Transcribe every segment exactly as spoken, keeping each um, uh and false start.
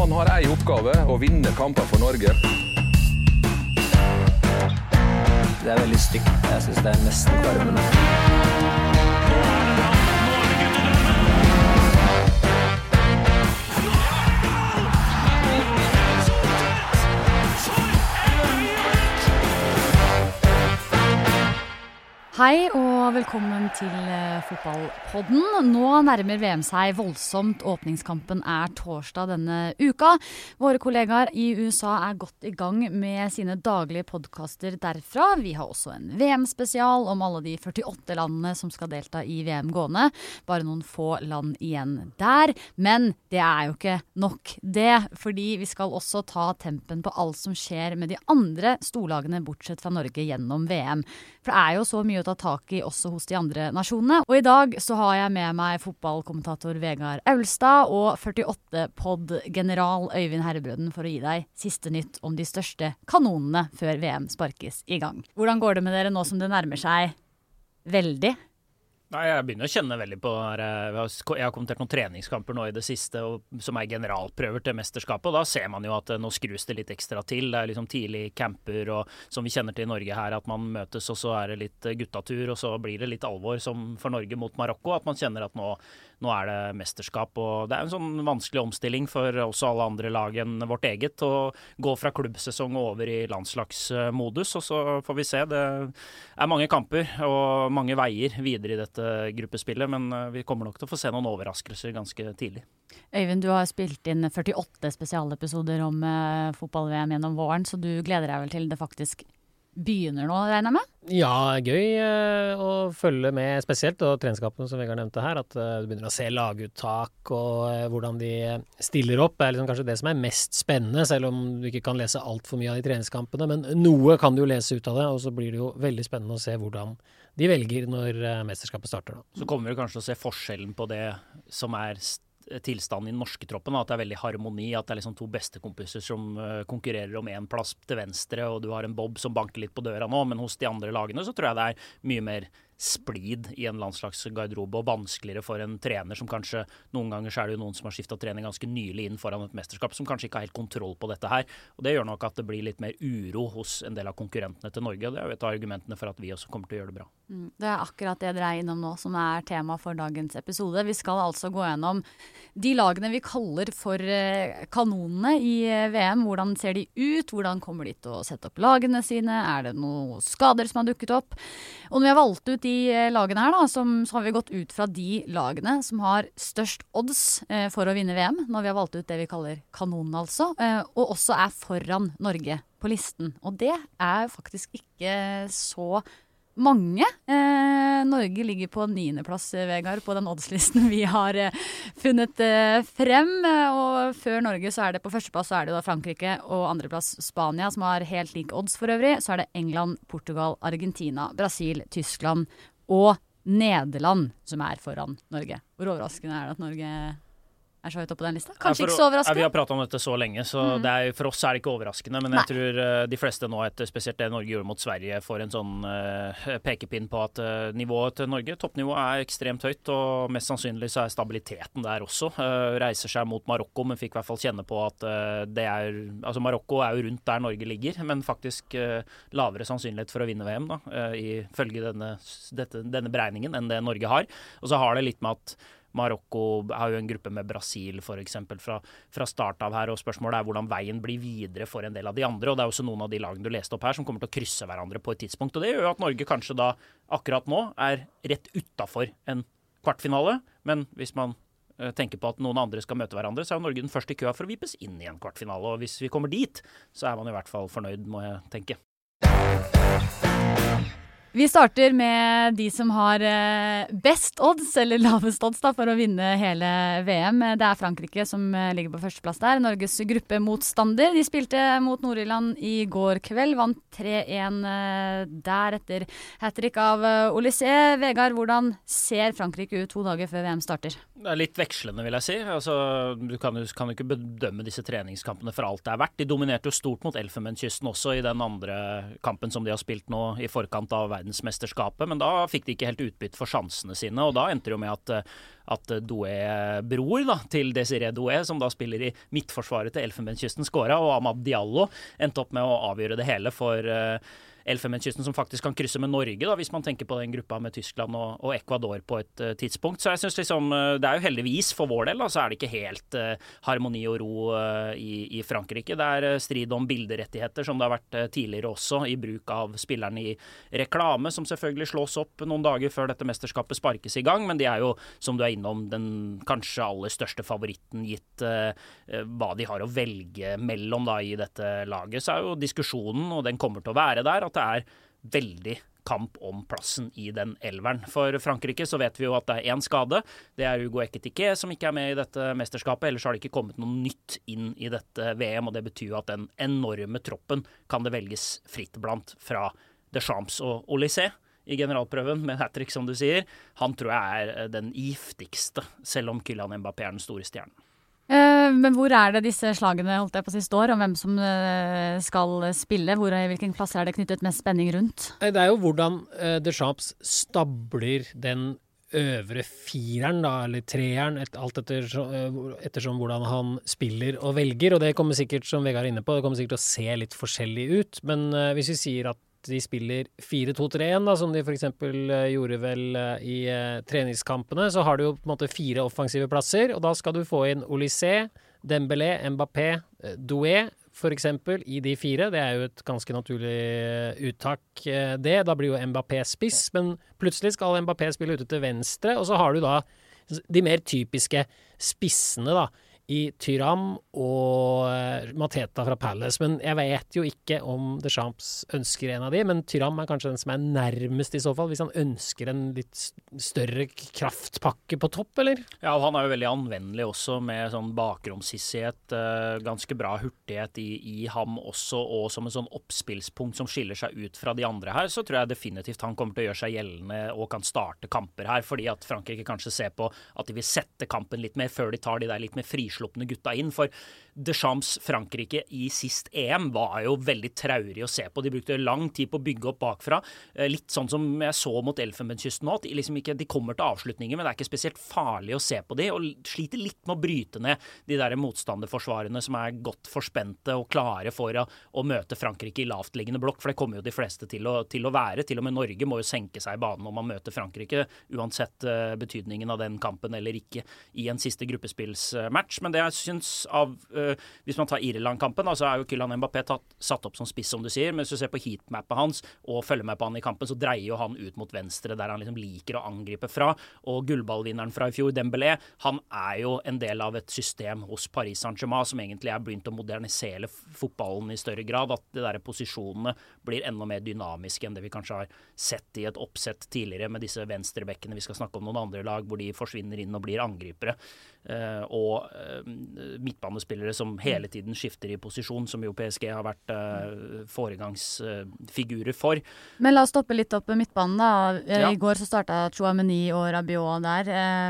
Han har en oppgave, å vinne kamper for Norge. Det er veldig stygt. Jeg synes det er nesten kvarmende. Hei og velkommen til fotballpodden. Nå nærmer V M seg voldsomt. Åpningskampen er torsdag denne uka. Våre kollegaer i U S A er godt i gang med sine daglige podcaster derfra. Vi har også en V M-spesial om alle de førtiåtte landene som skal delta i V M gående. Bare noen få land igjen der. Men det er jo ikke nok det, fordi vi skal også ta tempen på alt som skjer med de andre storlagene bortsett fra Norge gjennom V M. For det er jo så mye å ta tak i også hos de andre nasjonene. Og i dag så har jeg med meg fotballkommentator Vegard Aulstad og førtiåtte-pod-general Øyvind Herrebrøden for å gi deg siste nytt om de største kanonene før V M sparkes i gang. Hvordan går det med dere nå som det nærmer seg veldig? Nei, jeg begynner å kjenne veldig på det. Jeg har kommentert noen treningskamper nå i det siste, og, som er generalprøver til mesterskapet, og da ser man jo at nå skrus det litt ekstra til. Det er liksom tidlig camper, og som vi kjenner til i Norge her, at man møtes, og så er det litt guttatur, og så blir det litt alvor som for Norge mot Marokko, at man kjenner at nå, nå er det mesterskap, og det er en sånn vanskelig omstilling for også alle andre lag enn vårt eget, å gå fra klubbsesong over i landslagsmodus, og så får vi se. Det er mange kamper og mange veier videre i dette gruppespillet, men vi kommer nok til å få se noen overraskelser ganske tidlig. Øyvind, du har spilt inn førtiåtte spesialepisoder om uh, fotball-V M gjennom våren, så du gleder deg vel til det faktisk begynner nå, regner jeg med? Ja, gøy uh, å følge med spesielt, og treningskampen som Vegard nevnte her, at uh, du begynner å se laguttak og uh, hvordan de stiller opp, er liksom kanskje det som er mest spennende, selv om du ikke kan lese alt for mye av de treningskampene, men noe kan du jo lese ut av det, og så blir det jo veldig spennende å se hvordan de velger når uh, mesterskapet starter. Da. Så kommer vi kanskje til å se forskjellen på det som er st- tilstanden i den norske troppen, at det er veldig harmoni, at det er liksom to bestekompiser som uh, konkurrerer om en plass til venstre, og du har en Bob som banker litt på døra nå, men hos de andre lagene så tror jeg det er mye mer splid i en landslagsgarderobe, og vanskeligere for en trener som kanskje, noen ganger så er det jo noen som har skiftet trening ganske nylig inn foran et mesterskap, som kanskje ikke har helt kontroll på dette her, og det gjør nok at det blir litt mer uro hos en del av konkurrentene til Norge, og det er jo et av argumentene for at vi også kommer til å gjøre det bra. Mm, det er akkurat det dere er innom nå som er tema for dagens episode. Vi skal altså gå gjennom de lagene vi kaller for eh, kanonene i V M. Hvordan ser de ut? Hvordan kommer de til å sette opp lagene sine? Er det noen skader som har dukket opp? Og når vi har valgt ut de lagene her da, som, så har vi gått ut fra de lagene som har størst odds eh, for å vinne V M, når vi har valgt ut det vi kaller kanonen altså, eh, og også er foran Norge på listen. Og det er faktisk ikke så mange. Eh, Norge ligger på niende plass, Vegard, på den oddslisten vi har eh, funnet eh, frem, og før Norge så er det på førsteplass så er det da Frankrike, og andreplass Spania, som har helt like odds for øvrig. Så er det England, Portugal, Argentina, Brasil, Tyskland og Nederland som er foran Norge. Hvor overraskende er det at Norge er så høyt opp på den lista? Kanskje ja, for, ikke så overraskende? Ja, vi har pratet om dette så lenge, så mm. det er, for oss er det ikke overraskende, men Nei. jeg tror uh, de fleste nå, etter spesielt det Norge gjorde mot Sverige, får en sånn uh, pekepinn på at uh, nivået til Norge, toppnivået er ekstremt høyt, og mest sannsynlig så er stabiliteten der også. Uh, reiser seg mot Marokko, men fikk i hvert fall kjenne på at uh, det er, altså Marokko er jo rundt der Norge ligger, men faktisk uh, lavere sannsynlighet for å vinne V M da, uh, ifølge denne, dette, denne beregningen enn det Norge har. Og så har det litt med at Marokko har jo en gruppe med Brasil for eksempel fra, fra start av her, og spørsmålet er hvordan veien blir videre for en del av de andre, og det er også noen av de lagene du leste opp her som kommer til å krysse hverandre på et tidspunkt, og det gjør jo at Norge kanskje da akkurat nå er rett utenfor en kvartfinale, men hvis man uh, tenker på at noen andre skal møte hverandre, så er Norge den første i køa for å vipes inn i en kvartfinale, og hvis vi kommer dit, så er man i hvert fall fornøyd, må jeg tenke. Vi starter med de som har best odds, eller lavest odds da, for å vinne hele V M. Det er Frankrike som ligger på førsteplass der. Norges gruppemotstander. De spilte mot Nord-Irland i går kveld, vant tre én der etter hat-trick av Olysée. Vegard, hvordan ser Frankrike ut to dager før V M starter? Det er litt vekslende, vil jeg si. Altså, du kan jo, kan jo ikke bedømme disse treningskampene for alt det er verdt. De dominerte jo stort mot Elfenbenskysten også i den andre kampen som de har spilt nå i forkant av verdensmesterskapet, men da fikk de ikke helt utbytte for sjansene sine, og da endte det jo med at, at Doué-bror da, til Desiré Doué, som da spiller i midtforsvaret til Elfenbenskysten, skåra, og Amad Diallo endte opp med å avgjøre det hele for uh, Elfenbenskysten, som faktisk kan krysse med Norge, da, hvis man tenker på den gruppa med Tyskland og, og Ecuador på et uh, tidspunkt. Så jeg synes liksom, uh, det er jo heldigvis for vår del, da, så er det ikke helt uh, harmoni og ro uh, i, i Frankrike. Det er uh, strid om bilderettigheter, som det har vært uh, tidligere også, i bruk av spillerne i reklame, som selvfølgelig slås opp noen dager før dette mesterskapet sparkes i gang, men de er jo, som du er innom, den kanskje aller største favoritten, gitt uh, uh, hva de har å velge mellom da, i dette laget. Så er jo diskusjonen, og den kommer til å være der, at det er veldig kamp om plassen i den elveren. For Frankrike så vet vi jo at det er en skade. Det er Hugo Ekitike som ikke er med i dette mesterskapet. Ellers har det ikke kommet noe nytt inn i dette V M, og det betyr jo at den enorme troppen kan det velges fritt blant fra Deschamps og Olysée i generalprøven med hat-trick, som du sier. Han tror jeg er den giftigste, selv om Kylian Mbappé er den store stjernen. Men hvor er det disse slagene holdt jeg på å si står, om hvem som skal spille? Hvor, I hvilken plasser er det knyttet mest spenning rundt? Det er jo hvordan uh, Deschamps stabler den øvre fireren, da, eller treeren, et, alt etter, uh, ettersom hvordan han spiller og velger. Og det kommer sikkert, som Vegard er inne på, det kommer sikkert til å se litt forskjellig ut. Men uh, hvis vi sier at de spiller fire to tre én, da, som de for eksempel uh, gjorde vel uh, i uh, treningskampene, så har du jo på en måte fire offensive plasser, og da skal du få inn Olysée, Dembélé, Mbappé, uh, Doué, for eksempel, i de fire. Det er jo et ganske naturlig uh, uttak, uh, det. Da blir jo Mbappé spiss, men plutselig skal Mbappé spille ute til venstre, og så har du da de mer typiske spissene, da, i Thuram og uh, Mateta fra Palace, men jeg vet jo ikke om Deschamps ønsker en av de, men Thuram er kanskje den som er nærmest i så fall, hvis han ønsker en litt større kraftpakke på topp, eller? Ja, og han er jo veldig anvendelig også, med sånn bakromshissighet, uh, ganske bra hurtighet i, i ham også, og som en sånn oppspillspunkt som skiller seg ut fra de andre her, så tror jeg definitivt han kommer til å gjøre seg gjeldende og kan starte kamper her, fordi at Frankrike kanskje ser på at de vil sette kampen litt mer før de tar de der litt mer frislupne gutta inn, for Deschamps Frankrike i sist E M var jo veldig traurig å se på. De brukte lang tid på å bygge opp bakfra. Litt sånn som jeg så mot Elfenbenskysten nå. De, liksom ikke, de kommer til avslutninger, men det er ikke spesielt farlig å se på de, og sliter litt med å bryte ned de der motstanderforsvarene som er godt forspente og klare for å, å møte Frankrike i lavtliggende blokk, for det kommer jo de fleste til å, til å være. Til og med Norge må jo senke seg i banen om man møter Frankrike, uansett uh, betydningen av den kampen eller ikke i en siste gruppespillsmatch. Men det jeg synes av uh, hvis man tar Irland-kampen, så er jo Kylian Mbappé tatt, satt opp som spiss, som du sier, men hvis du ser på heatmappet hans og følger med på han i kampen, så dreier jo han ut mot venstre, der han liksom liker å angripe fra, og gullballvinneren fra i fjor, Dembélé, han er jo en del av et system hos Paris Saint-Germain som egentlig er begynt å modernisere fotballen i større grad, at de der posisjonene blir enda mer dynamiske enn det vi kanskje har sett i et oppsett tidligere med disse venstrebekkene. Vi skal snakke om noen andre lag hvor de forsvinner inn og blir angripere, uh, og uh, midtbanespillere som hele tiden skifter i posisjon, som jo P S G har vært uh, foregangsfigurer uh, for. Men la oss stoppe litt opp midtbanen da. Ja. I går så startet Chouameni og Rabiot der.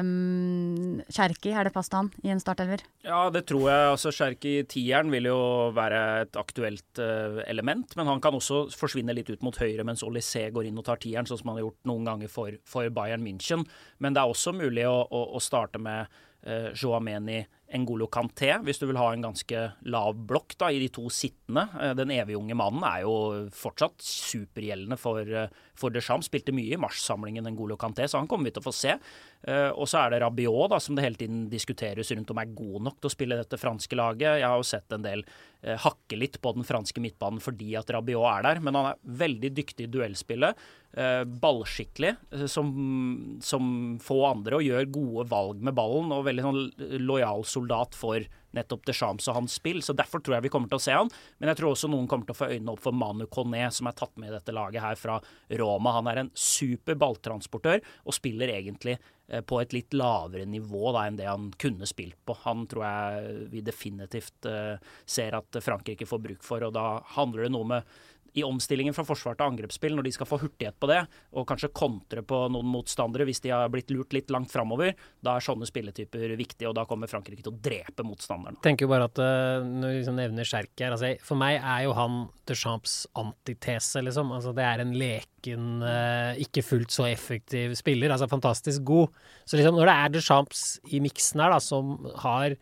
Um, Cherki, er det plass til han i en startelver? Ja, det tror jeg. Altså, Cherki tieren vil jo være et aktuelt uh, element, men han kan også forsvinne litt ut mot høyre, mens Olysée går inn og tar tieren, sånn som han har gjort noen ganger for, for Bayern München. Men det er også mulig å, å, å starte med uh, Chouameni, N'Golo Kanté, hvis du vil ha en ganske lav blokk da, i de to sittende. Den evige unge mannen er jo fortsatt supergjeldende for, for Deschamps. Spilte mye i marssamlingen N'Golo Kanté, så han kommer vi til å få se. Og så er det Rabiot, da, som det hele tiden diskuteres rundt om er god nok til å spille dette franske laget. Jeg har jo sett en del eh, hakke litt på den franske midtbanen fordi at Rabiot er der, men han er veldig dyktig i duellspillet. Eh, ballskikkelig, eh, som, som få andre, og gjør gode valg med ballen, og veldig sånn lojal soldat for nettopp Deschamps og hans spill, så derfor tror jeg vi kommer til å se han, men jeg tror også noen kommer til å få øynene opp for Manu Koné, som er tatt med i dette laget her fra Roma. Han er en super balltransportør, og spiller egentlig eh, på et litt lavere nivå da, enn det han kunne spilt på. Han tror jeg vi definitivt eh, ser at Frankrike får bruk for, og da handler det noe med i omstillingen fra forsvar til angrepsspill, når de skal få hurtighet på det, og kanskje kontre på noen motstandere hvis de har blitt lurt litt langt fremover, da er sånne spilletyper viktige, og da kommer Frankrike til å drepe motstanderen. Jeg tenker jo bare at uh, når vi liksom nevner Cherki her, altså, for meg er jo han Deschamps antitese, liksom. Altså, det er en leken, uh, ikke fullt så effektiv spiller, altså fantastisk god. Så liksom, når det er Deschamps i miksen her, da, som har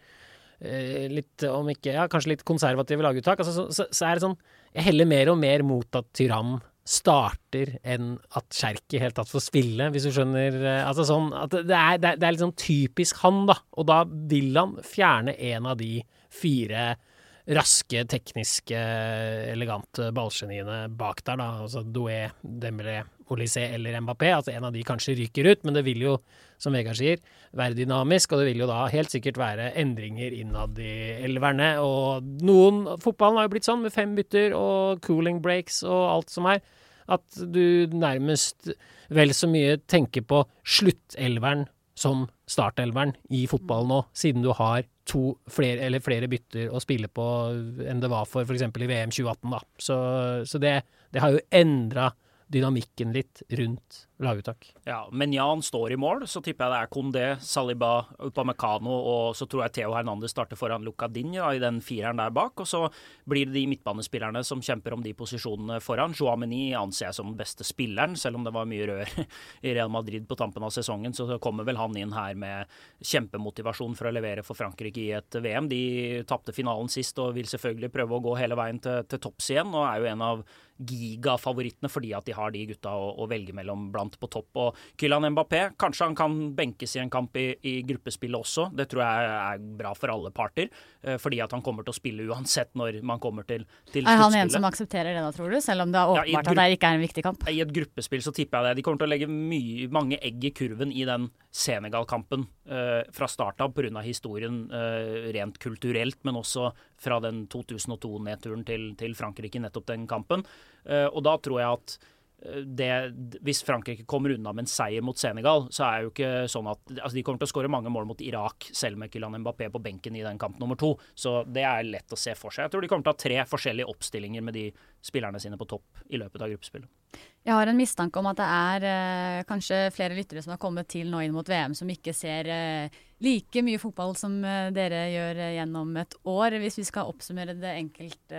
uh, litt, om ikke, ja, kanskje litt konservative laguttak, altså, så, så, så er det sånn, jeg heller mer og mer mot at Thuram starter enn at Cherki helt tatt får spille, hvis du skjønner. Altså sånn, at det er, det er, det er litt sånn typisk han, da. Og da vil han fjerne en av de fire raske, tekniske, elegante ballgeniene bak der, da. Altså Doué, Dembélé, Olysée eller Mbappé. Altså en av de kanskje ryker ut, men det vil jo, som Vegard sier, være dynamisk, og det vil jo da helt sikkert være endringer innad i elverne. Og noen, fotballen har jo blitt sånn med fem bytter og cooling breaks og alt som er, at du nærmest vel så mye tenker på sluttelveren som startelveren i fotball nå, siden du har to flere, eller flere bytter å spille på enn det var for for eksempel i V M tjue atten da. Så, så det, det har jo endret dynamikken litt rundt laguttak. Ja, men Jan står i mål, så tipper jeg det er Kondé, Saliba, Upamecano, og så tror jeg Theo Hernandez starter foran Luka Digne i den fireren der bak, og så blir det de midtbanespillerne som kjemper om de posisjonene foran. Chouameni anser jeg som den beste spilleren, selv om det var mye rør i Real Madrid på tampen av sesongen, så kommer vel han inn her med kjempemotivasjon for å levere for Frankrike i et V M. De tappte finalen sist og vil selvfølgelig prøve å gå hele veien til, til topps igjen, og er jo en av gigafavorittene fordi at de har de gutta å, å velge mellom blant på topp. Og Kylian Mbappé, kanskje han kan benkes i en kamp i, i gruppespillet også. Det tror jeg er bra for alle parter, eh, fordi at han kommer til å spille uansett når man kommer til, til sluttspillet. Er han en som aksepterer det da, tror du? Selv om det er åpenbart ja, at det ikke er en viktig kamp? I et gruppespill så tipper jeg det. De kommer til å legge mye, mange egg i kurven i den Senegal-kampen eh, fra start av på grunn av historien eh, rent kulturelt, men også fra den to tusen og to-nedturen til, til Frankrike, nettopp den kampen. Uh, og da tror jeg at det, hvis Frankrike kommer unna med en seier mot Senegal, så er jo ikke sånn at altså de kommer til å skåre mange mål mot Irak, selv med Kylian Mbappé på benken i den kamp nummer to. Så det er lett å se for seg. Jeg tror de kommer til å ha tre forskjellige oppstillinger med de spillerne sine på topp i løpet av gruppespillet. Jeg har en mistanke om at det er eh, kanskje flere lyttere som har kommet til nå inn mot V M som ikke ser eh, like mye fotball som eh, dere gjør eh, gjennom et år. Hvis vi skal oppsummere det enkelt,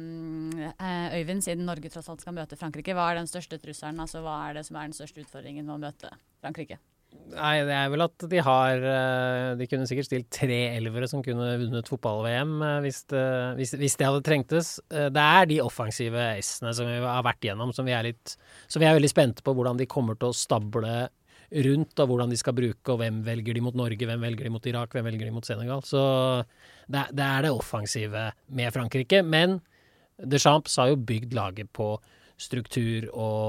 eh, Øyvind, siden Norge tross alt skal møte Frankrike, hva er den største trusselen? Altså, hva er det som er den største utfordringen med å møte Frankrike? Nei, det er vel at de har De kunne sikkert stilt tre elvere som kunne vunnet fotball-V M hvis det, hvis, hvis det hadde trengtes. Det er de offensive S-ene som vi har vært gjennom, som vi er litt som vi er veldig spente på hvordan de kommer til å stable rundt, og hvordan de skal bruke, og hvem velger de mot Norge, hvem velger de mot Irak, hvem velger de mot Senegal. Så det, det er det offensive med Frankrike. Men Deschamps har jo bygd laget på struktur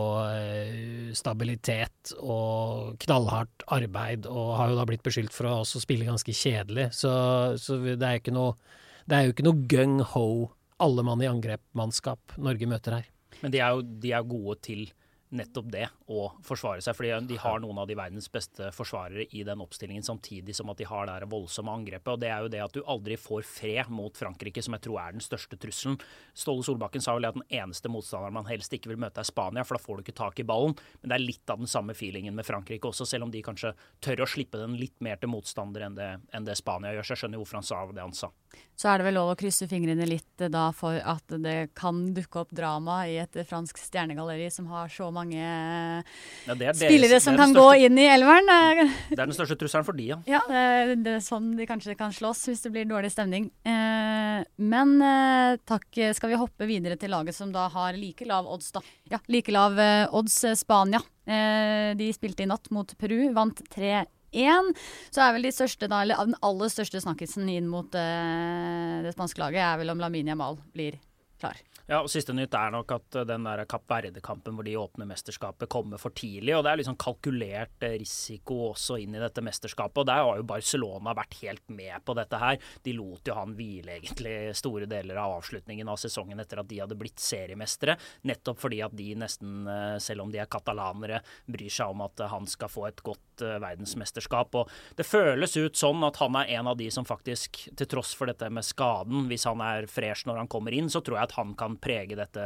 og stabilitet og knallhardt arbeid, og har jo da blitt beskyldt for å også spille ganske kjedelig. Så, så det er jo ikke noe, det er jo ikke noe gung-ho, alle mann i angrep-mannskap Norge møter her. Men de er jo de er gode til nettopp det å forsvare seg, fordi de har noen av de verdens beste forsvarere i den oppstillingen, samtidig som at de har det her voldsomme angrepet, og det er jo det at du aldri får fred mot Frankrike, som jeg tror er den største trusselen. Ståle Solbakken sa vel at den eneste motstanderen man helst ikke vil møte er Spania, for da får du ikke tak i ballen, men det er litt av den samme feelingen med Frankrike også, selv om de kanskje tør å slippe den litt mer til motstander enn det, enn det Spania gjør, så jeg skjønner hvorfor han sa det han sa. Så er det vel lov å krysse fingrene litt da for at det kan dukke opp drama i et fransk stjernegalleri som har så mange ja, deres, spillere som kan største, gå inn i elveren. Det er den største trusselen for de, ja. Ja, det er, det er sånn de kanskje kan slåss hvis det blir dårlig stemning. Eh, men eh, takk, skal vi hoppe videre til laget som da har like lav odds da. Ja, like lav eh, odds Spania. Eh, de spilte i natt mot Peru, vant tre én. Så er vel de største da, eller den aller største snakkisen inn mot eh, det spanske laget er vel om Lamine Yamal blir klar. Ja, og siste nytt er nok at den der Kapp Verde-kampen hvor de åpner mesterskapet kommer for tidlig, og det er liksom kalkulert risiko også inn i dette mesterskapet, og der har jo Barcelona vært helt med på dette her. De lot jo han hvile egentlig store deler av avslutningen av sesongen etter at de hadde blitt seriemestere, nettopp fordi at de nesten, selv om de er katalanere, bryr seg om at han skal få et godt verdensmesterskap, og det føles ut sånn at han er en av de som faktisk, til tross for dette med skaden, hvis han er fresh når han kommer inn, så tror jeg at han kan prege dette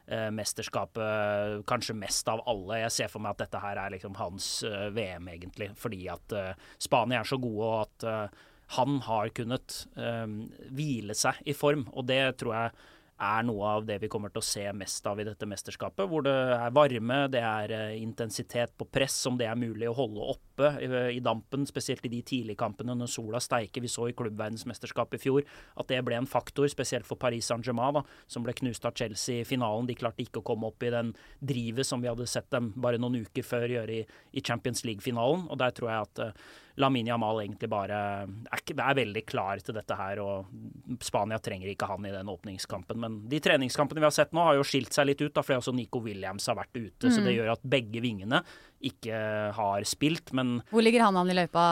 eh, mesterskapet kanskje mest av alle. Jeg ser for meg at dette her er liksom hans eh, V M egentlig, fordi at eh, Spania er så gode, og at eh, han har kunnet eh, hvile seg i form, og det tror jeg er noe av det vi kommer til å se mest av i dette mesterskapet, hvor det er varme, det er uh, intensitet på press, om det er mulig å holde oppe i, i dampen, spesielt i de tidlige kampene når sola steiker. Vi så i klubbverdensmesterskapet i fjor at det ble en faktor, spesielt for Paris Saint-Germain, da, som ble knust av Chelsea i finalen. De klarte ikke å komme opp i den drivet som vi hadde sett dem bare noen uker før gjøre i, i Champions League-finalen, og der tror jeg at uh, Lamine Yamal egentlig bare er, er veldig klar til dette her, og Spania trenger ikke han i den åpningskampen. Men de treningskampene vi har sett nå har jo skilt seg litt ut, da, fordi også Nico Williams har vært ute, mm. så det gjør at begge vingene ikke har spilt. Men hvor ligger han an i løypa?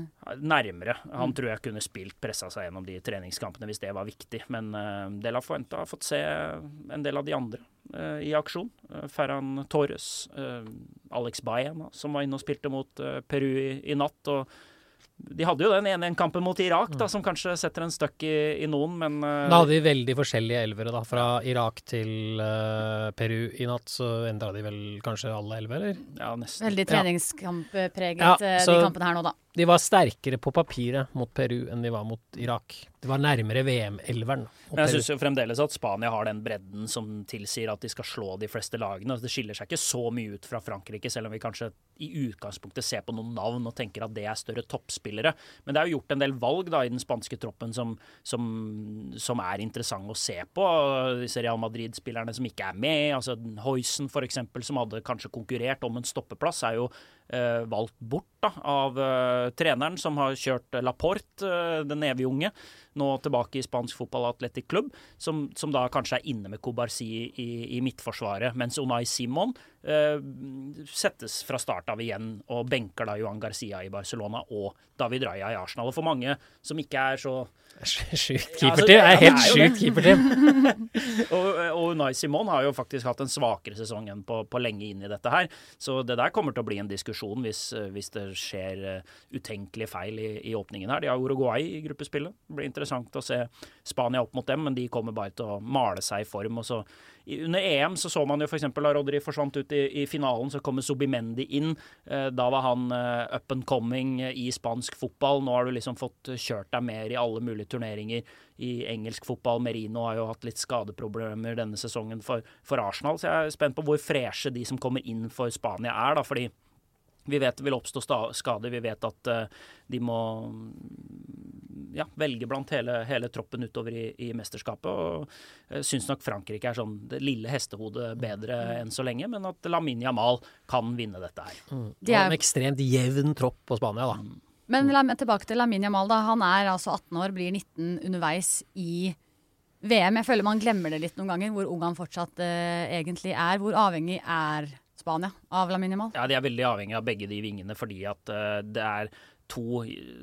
Nærmere. Han mm. tror jeg kunne spilt, pressa seg gjennom de treningskampene hvis det var viktig. Men uh, De La Fuente har fått se en del av de andre uh, i aksjon. Uh, Ferran Torres, uh, Alex Baena, som var inne og spilte mot uh, Peru i, i natt, og de hadde jo den ene kampen mot Irak, da, som kanskje setter en støkk i, i noen, men uh, Da hadde de veldig forskjellige elvere, da. Fra Irak til uh, Peru i natt, så endra de vel kanskje alle elver, eller? Ja, nesten. Veldig treningskamppreget, ja, de kampene her nå, da. De var sterkere på papiret mot Peru enn de var mot Irak. Det var nærmere V M-elveren. Men jeg synes jo fremdeles at Spania har den bredden som tilsier at de skal slå de fleste lagene. Det skiller seg ikke så mye ut fra Frankrike, selv om vi kanskje i utgangspunktet ser på noen navn og tenker at det er større toppspillere. Men det er jo gjort en del valg da i den spanske troppen som, som, som er interessant å se på. Disse Real Madrid-spillerne som ikke er med, altså Huysen for eksempel, som hadde kanskje konkurrert om en stoppeplass, er jo Uh, valgt bort da, av uh, treneren som har kjørt uh, Laporte, uh, den evige unge, nå tilbake i spansk fotball Athletic Club, som, som da kanskje er inne med Kobarsi i, i midtforsvaret, mens Unai Simon uh, settes fra start av igjen og benker da Johan Garcia i Barcelona og David Raya i Arsenal. Og for mange som ikke er så Sjukt keeperteam. Ja, altså, er helt sjukt keeperteam. og, og Unai Simon har jo faktisk hatt en svakere sesong enn på, på lenge inn i dette her, så det der kommer til å bli en diskusjon hvis, hvis det skjer uh, utenkelige feil i, i åpningen her. De har Uruguay i gruppespillet. Det blir interessant å se Spania opp mot dem, men de kommer bare til å male seg i form. Og så, i, under E M så så man jo for eksempel da Rodri forsvant ut i, i finalen, så kommer Subimendi inn. Uh, da var han uh, up and coming i spansk fotball. Nå har du liksom fått kjørt deg mer i alle mulige turneringer i engelsk fotball. Merino har jo hatt litt skadeproblemer denne sesongen for, for Arsenal, så jeg er spent på hvor freshe de som kommer inn for Spania er, da, fordi vi vet det vil oppstå skader, vi vet at uh, de må ja, velge blant hele, hele troppen utover i, i mesterskapet, og jeg synes nok Frankrike er sånn det lille hestehodet bedre mm. enn så lenge, men at Lamine Yamal kan vinne dette her. Mm. Det er en ekstremt jevn tropp på Spania, da. Mm. Men la, tilbake til Lamine Yamal, da. Han er altså atten år, blir nitten underveis i V M. Jeg føler man glemmer det litt noen ganger, hvor ung han fortsatt uh, egentlig er. Hvor avhengig er Spania av Lamine Yamal? Ja, de er veldig avhengig av begge de vingene, fordi at uh, det er to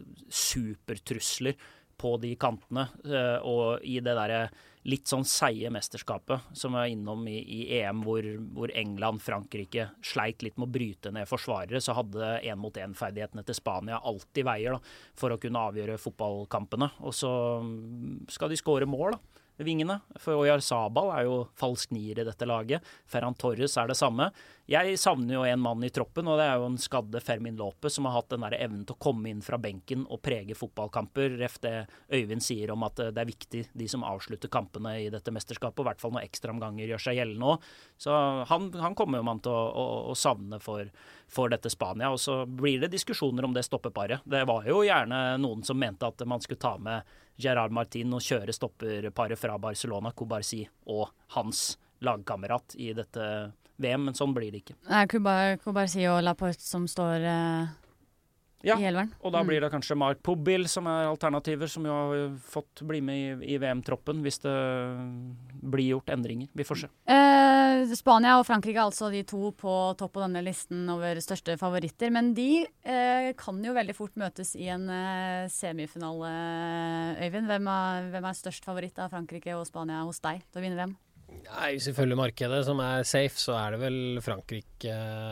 supertrusler på de kantene, uh, og i det derre litt sånn seige mesterskapet som er innom i, i E M, hvor, hvor England, Frankrike sleit litt med å bryte ned forsvarere, så hadde en-mot-en-ferdighetene til Spania alltid veier da, for å kunne avgjøre fotballkampene. Og så skal de skåre mål, da. Vingene, for Oyarzabal er jo falsk nier i dette laget. Ferran Torres er det samme. Jeg savner jo en mann i troppen, og det er jo en skadde Fermin Lopez, som har hatt den der evnen til å komme inn fra benken og prege fotballkamper. Ref det Øyvind sier om at det er viktig, de som avslutter kampene i dette mesterskapet, i hvert fall når ekstraomganger gjør seg gjeldende også. Så han, han kommer jo man til å, å, å savne for, for dette Spania, og så blir det diskusjoner om det stoppeparet. Det var jo gjerne noen som mente at man skulle ta med Gerard Martin og kjøre stopperparet fra Barcelona, Kobarsi og hans lagkamerat i dette V M, men sånn blir det ikke. Det er Kobarsi og Laporte som står uh, ja, i elveren. Og da blir det kanskje Marc Pobil som er alternativer, som jo har fått bli med i, i V M-troppen hvis det blir gjort endringer. Vi får se. Uh, Spania og Frankrike er altså de to på topp på denne listen over største favoritter, men de uh, kan jo veldig fort møtes i en uh, semifinale, Øyvind. Hvem er, hvem er størst favoritt av Frankrike og Spania hos deg til å vinne V M? Nei, hvis vi følger markedet som er safe, så er det vel Frankrike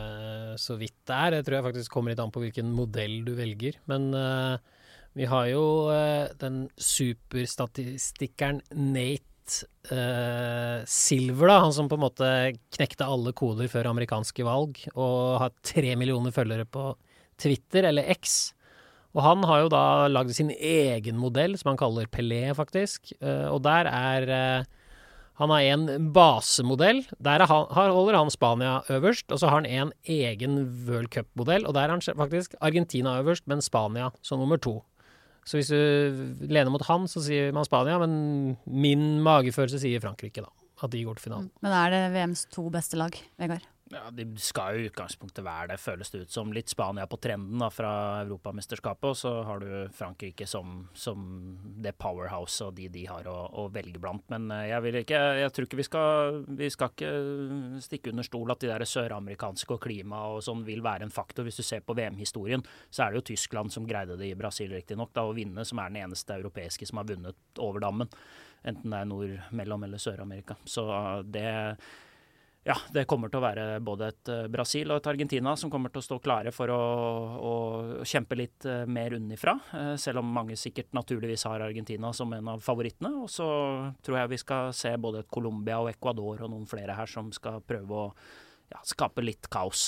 så vidt det er. Jeg tror jeg faktisk kommer litt an på hvilken modell du velger. Men uh, vi har jo uh, den superstatistikkeren Nate Nate uh, Silver, da, han som på en måte knekte alle koder før amerikanske valg, og har tre millioner følgere på Twitter, eller X. Og han har jo da lagd sin egen modell, som han kaller Pelé, faktisk. Uh, og der er uh, Han har en basemodell. Der er han, her holder han Spania øverst, og så har han en egen World Cup-modell, og der er han faktisk Argentina øverst, men Spania som nummer to. Så hvis du lener mot han, så sier man Spania, men min magefølelse sier Frankrike, da. At de går til finalen. Men er det V M's to beste lag, Vegard? Ja, de skal jo i utgangspunktet være det, føles det ut som litt Spania på trenden da, fra Europamesterskapet, og så har du Frankrike som, som det powerhouse og de de har å, å velge blant. Men jeg vil ikke, jeg tror ikke vi skal, vi skal ikke stikke under stol at de der søramerikanske og klima og sånn vil være en faktor. Hvis du ser på V M-historien, så er det jo Tyskland som greide det i Brasil riktig nok da, å vinne, som er den eneste europeiske som har vunnet over dammen. Enten det er nord, mellom eller Sør-Amerika. Så det Ja, det kommer til å være både et Brasil og et Argentina som kommer til å stå klare for å, å kjempe litt mer unnifra, selv om mange sikkert naturligvis har Argentina som en av favorittene. Og så tror jeg vi skal se både et Colombia og Ecuador og noen flere her som skal prøve å ja, skape litt kaos.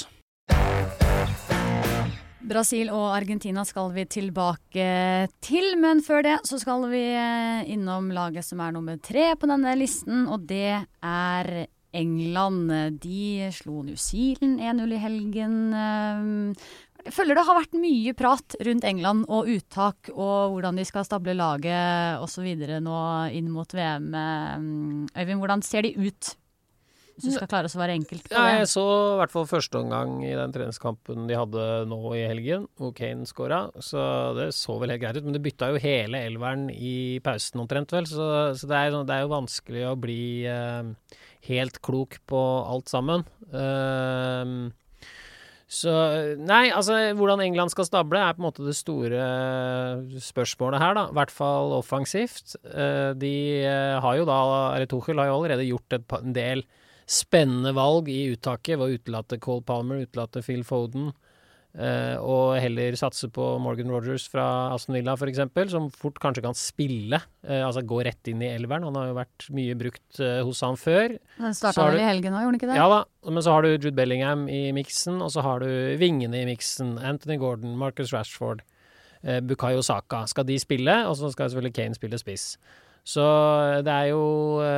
Brasil og Argentina skal vi tilbake til, men før det så skal vi innom laget som er nummer tre på denne listen, og det er England. De slo New Zealand en null i helgen. Jeg føler det har vært mye prat rundt England og uttak og hvordan de skal stable laget og så videre nå inn mot V M. Øyvind, hvordan ser de ut? Hvis du skal klare å være enkelt på det. Ja, jeg så i hvert fall første omgang i den treningskampen de hadde nå i helgen, hvor Kane skåra, så det så vel helt greit ut, men det bytta jo hele elveren i pausen omtrent vel, så, så det, er, det er jo vanskelig å bli eh, helt klok på alt sammen. Uh, så nei, altså hvordan England skal stable er på en måte det store spørsmålet her da, i hvert fall offensivt. Uh, de uh, har jo da, eller Tuchel har jo allerede gjort et, en del spennende valg i uttaket, ved å utelate Cole Palmer, utelate Phil Foden, eh, og heller satse på Morgan Rogers fra Aston Villa for eksempel, som fort kanskje kan spille, eh, altså gå rett inn i elveren. Han har jo vært mye brukt eh, hos han før. Den startet vel i helgen nå, gjorde den ikke det? Ja da, men så har du Jude Bellingham i miksen, og så har du vingene i miksen, Anthony Gordon, Marcus Rashford, eh, Bukayo Saka. Skal de spille, og så skal selvfølgelig Kane spille spiss. Så det er jo,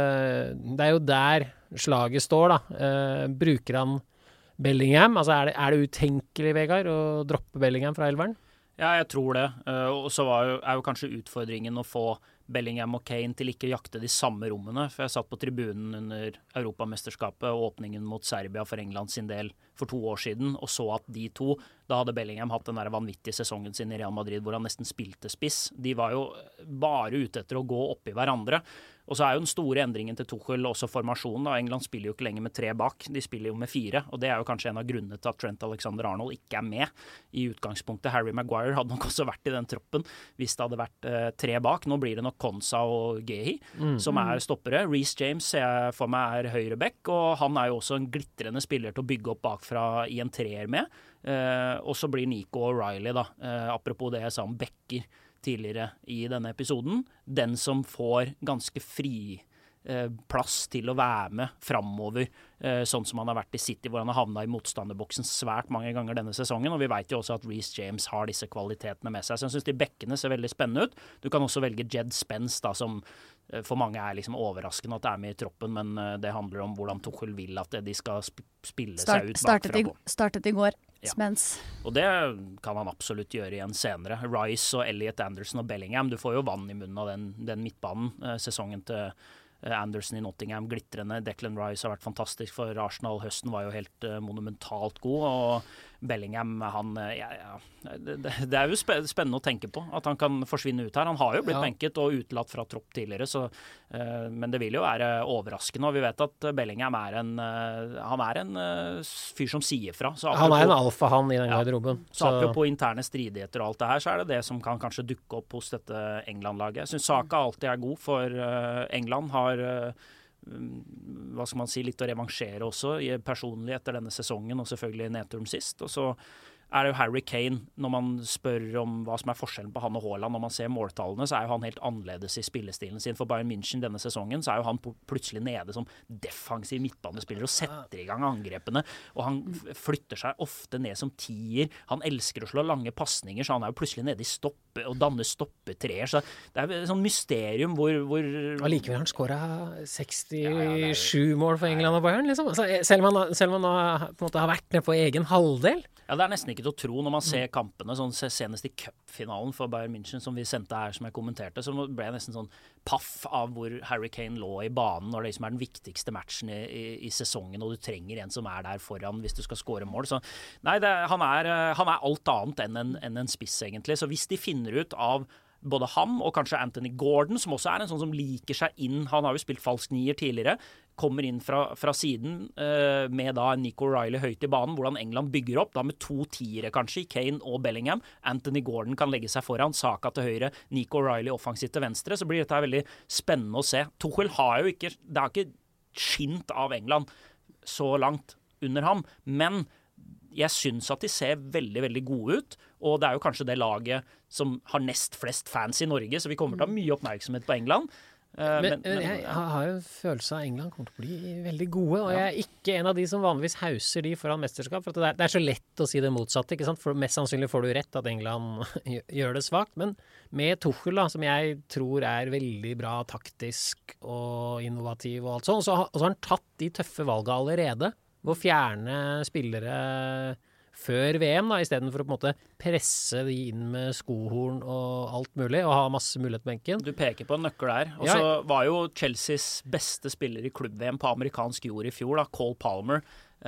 det er jo der slaget står, da. Eh, bruker han Bellingham? Altså er det, er det utenkelig, Vegard, å droppe Bellingham fra elveren? Ja, jeg tror det. Uh, og så var jo, er jo kanskje utfordringen å få Bellingham og Kane til ikke jakte de samme rommene. For jeg satt på tribunen under Europamesterskapet og åpningen mot Serbia for England sin del for to år siden, og så at de to, da hadde Bellingham hatt den der vanvittige sesongen sin i Real Madrid hvor han nesten spilte spiss. De var jo bare ute etter å gå opp i hverandre. Og så er jo den store endringen til Tuchel også formasjonen. Da. England spiller jo ikke lenger med tre bak, de spiller jo med fire. Og det er jo kanskje en av grunnene til at Trent Alexander-Arnold ikke er med i utgangspunktet. Harry Maguire hadde nok også vært i den troppen hvis det hadde vært eh, tre bak. Nå blir det nok Konsa og Gehi mm. som er stoppere. Reece James ser jeg for meg er høyreback, og han er jo også en glitrende spiller til å bygge opp bakfra i en treer med. Eh, og så blir Nico O'Reilly, da, eh, apropos det jeg sa om bekker tidligere i denne episoden, den som får ganske fri eh, plass til å være med fremover, eh, sånn som han har vært i City, hvor han har havnet i motstanderboksen svært mange ganger denne sesongen, og vi vet jo også at Reece James har disse kvalitetene med seg, så jeg synes de bekkene ser veldig spennende ut. Du kan også velge Jed Spence, da, som eh, for mange er liksom overraskende at det er med i troppen, men eh, det handler om hvordan Tuchel vil at de skal sp- spille Start, seg ut bakfra på. Startet i går. Ja. Spence. Og det kan han absolutt gjøre igjen senere. Rice og Elliot Anderson og Bellingham, du får jo vann i munnen av den, den midtbanen. Eh, sesongen til eh, Anderson i Nottingham glitrende. Declan Rice har vært fantastisk for Arsenal. Høsten var jo helt eh, monumentalt god, og Bellingham, han ja, ja, det, det er jo spennende å tenke på at han kan forsvinne ut her. Han har jo blitt ja. benket og utelatt fra tropp tidligere, så, uh, men det vil jo være overraskende. Og vi vet at Bellingham er en uh, han er en uh, fyr som sier fra. Så apropos, han er en alfa, han, i den ja, garderoben. Så, så apropos interne stridigheter og alt det her, så er det det som kan kanskje dukke opp hos dette England-laget. Jeg synes Saka alltid er god, for uh, England har uh, hva skal man si, litt å revansjere også personlig etter denne sesongen, og selvfølgelig nedturen sist. Og så er det jo Harry Kane. Når man spør om hva som er forskjellen på han og Haaland, når man ser måltallene, så er jo han helt annerledes i spillestilen sin. For Bayern München denne sesongen, så er jo han plutselig nede som defensiv midtbanespiller og setter i gang angrepene. Og han flytter seg ofte ned som tier. Han elsker å slå lange pasninger, så han er jo plutselig nede i stoppe og danner stoppetreer. Så det er et sånn mysterium hvor... hvor og likevel har han skåret sekstisju ja, ja, mål for England og Bayern, liksom. Altså, selv om han, selv om han har, på en måte, har vært ned på egen halvdel. Ja, det er nesten ikke til å tro når man ser kampene, sånn senest i cupfinalen for Bayern München, som vi sendte her, som jeg kommenterte, så ble jeg nesten sånn paff av hvor Harry Kane lå i banen, når det liksom er den viktigste matchen i, i, i sesongen, og du trenger en som er der foran hvis du skal skåre mål. Så nei, det, han, er, han er alt annet enn en, enn en spiss, egentlig. Så hvis de finner ut av både ham og kanskje Anthony Gordon, som også er en sånn som liker seg inn, han har jo spilt falsk nier tidligere, kommer inn fra, fra siden eh, med da Nico Riley høyt i banen, hvordan England bygger opp, da med to tiere kanskje, Kane og Bellingham. Anthony Gordon kan legge seg foran, Saka til høyre, Nico Riley offensivt til venstre, så blir dette veldig spennende å se. Tuchel har jo ikke, det har ikke skint av England så langt under ham, men jeg synes at de ser veldig, veldig gode ut, og det er jo kanskje det laget som har nest flest fans i Norge, så vi kommer til å ha mye oppmerksomhet på England. Uh, men, men, men jeg har jo en følelse av at England kommer til å bli veldig gode, og jeg er ikke en av de som vanligvis hauser de foran mesterskap, for det er, det er så lett å si det motsatte, ikke sant? For mest sannsynlig får du rett at England gjør det svagt, men med Tuchel, da, som jeg tror er veldig bra taktisk og innovativ og alt sånt, så har, og så har han tatt de tøffe valgene allerede, hvor fjerne spillere før V M, da, i stedet for å på en måte presse de inn med skohorn og alt mulig, og ha masse mulighet på benken. Du peker på en nøkkel der. Og så ja. var jo Chelseas beste spiller i klubb-V M på amerikansk jord i fjor, da, Cole Palmer.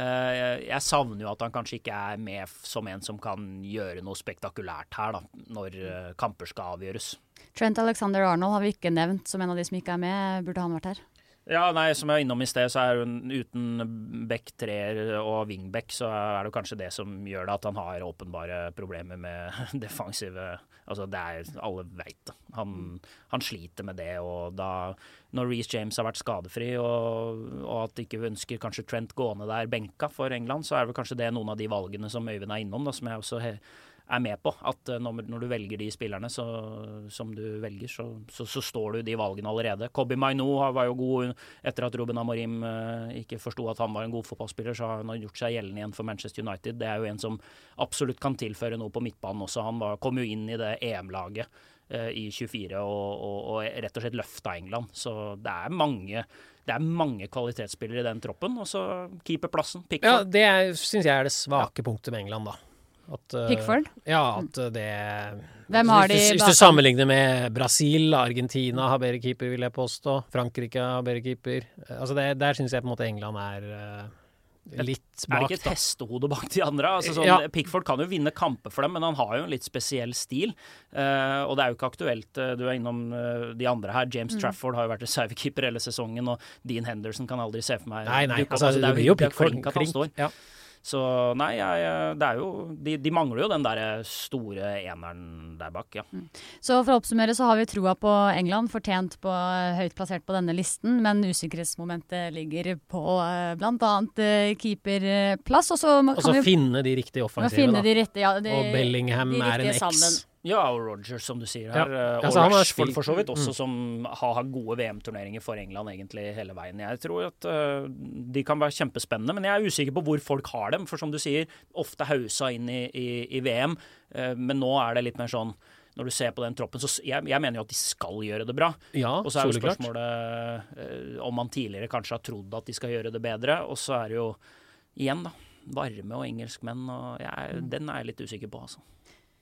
Jeg savner jo at han kanskje ikke er med som en som kan gjøre noe spektakulært her, da, når kamper skal avgjøres. Trent Alexander-Arnold har vi ikke nevnt som en av de som ikke er med. Burde han vært her? Ja, nei, som jeg var innom i sted, så er hun uten back treer og wingback, så er det kanskje det som gjør det at han har åpenbare problemer med defensive, altså det er, alle vet det. Han, han sliter med det, og da, når Reece James har vært skadefri, og, og at de ikke ønsker kanskje Trent gående der benka for England, så er det kanskje det noen av de valgene som Øyvind er innom, da, som jeg også he- er med på, at når, når du velger de spillerne så, som du velger, så, så, så står du de valgene allerede. Kobbie Mainoo var jo god etter at Ruben Amorim eh, ikke forstod at han var en god fotballspiller, så har han gjort seg gjeldende igjen for Manchester United. Det er jo en som absolutt kan tilføre noe på midtbanen også. Han var, kom jo inn i det E M-laget eh, i tjuefire og, og, og rett og slett løfta England. Så det er mange, det er mange kvalitetsspillere i den troppen, og så keeperplassen, Pickford. Ja, det synes jeg er det svake ja. punktet med England da. At, Pickford? Ja, at det... Hvem har de hvis, hvis du sammenligner med Brasil, Argentina har bedre keeper, vil jeg påstå. Frankrike har bedre keeper. Altså det, der synes jeg på en måte England er uh, litt bak. Er det ikke et da. hestehode bak de andre? Altså sånn, ja. Pickford kan jo vinne kamper for dem, men han har jo en litt spesiell stil. Uh, og det er jo ikke aktuelt. Uh, du er innom uh, de andre her. James mm. Trafford har jo vært reservekeeper hele sesongen, og Dean Henderson kan aldri se for meg. Nei, nei, altså, altså, det, det blir jo Pickford flink at han står. Ja. Så nei, jeg, det er jo de, de mangler jo den der store eneren der bak, ja. Mm. Så for å oppsummere så har vi troa på England, fortjent på høyt plassert på denne listen, men usikkerhetsmomentet ligger på blant annet keeperplass, og så kan Også vi finne de riktige offensive, finne da. De rette, ja, de, og Bellingham de er en X. Sammen. Ja, og Rodgers, som du sier her. Ja. Og altså, Rashford for så vidt også, mm. som har, har gode V M-turneringer for England egentlig hele veien. Jeg tror at uh, de kan være kjempespennende, men jeg er usikker på hvor folk har dem. For som du sier, ofte hausa inn i, i, i V M, uh, men nå er det litt mer sånn, når du ser på den troppen, så jeg, jeg mener jo at de skal gjøre det bra. Ja, og så er jo spørsmålet uh, om man tidligere kanskje har trodd at de skal gjøre det bedre, og så er det jo igjen da, varme og engelskmenn, og jeg, den er jeg litt usikker på, altså.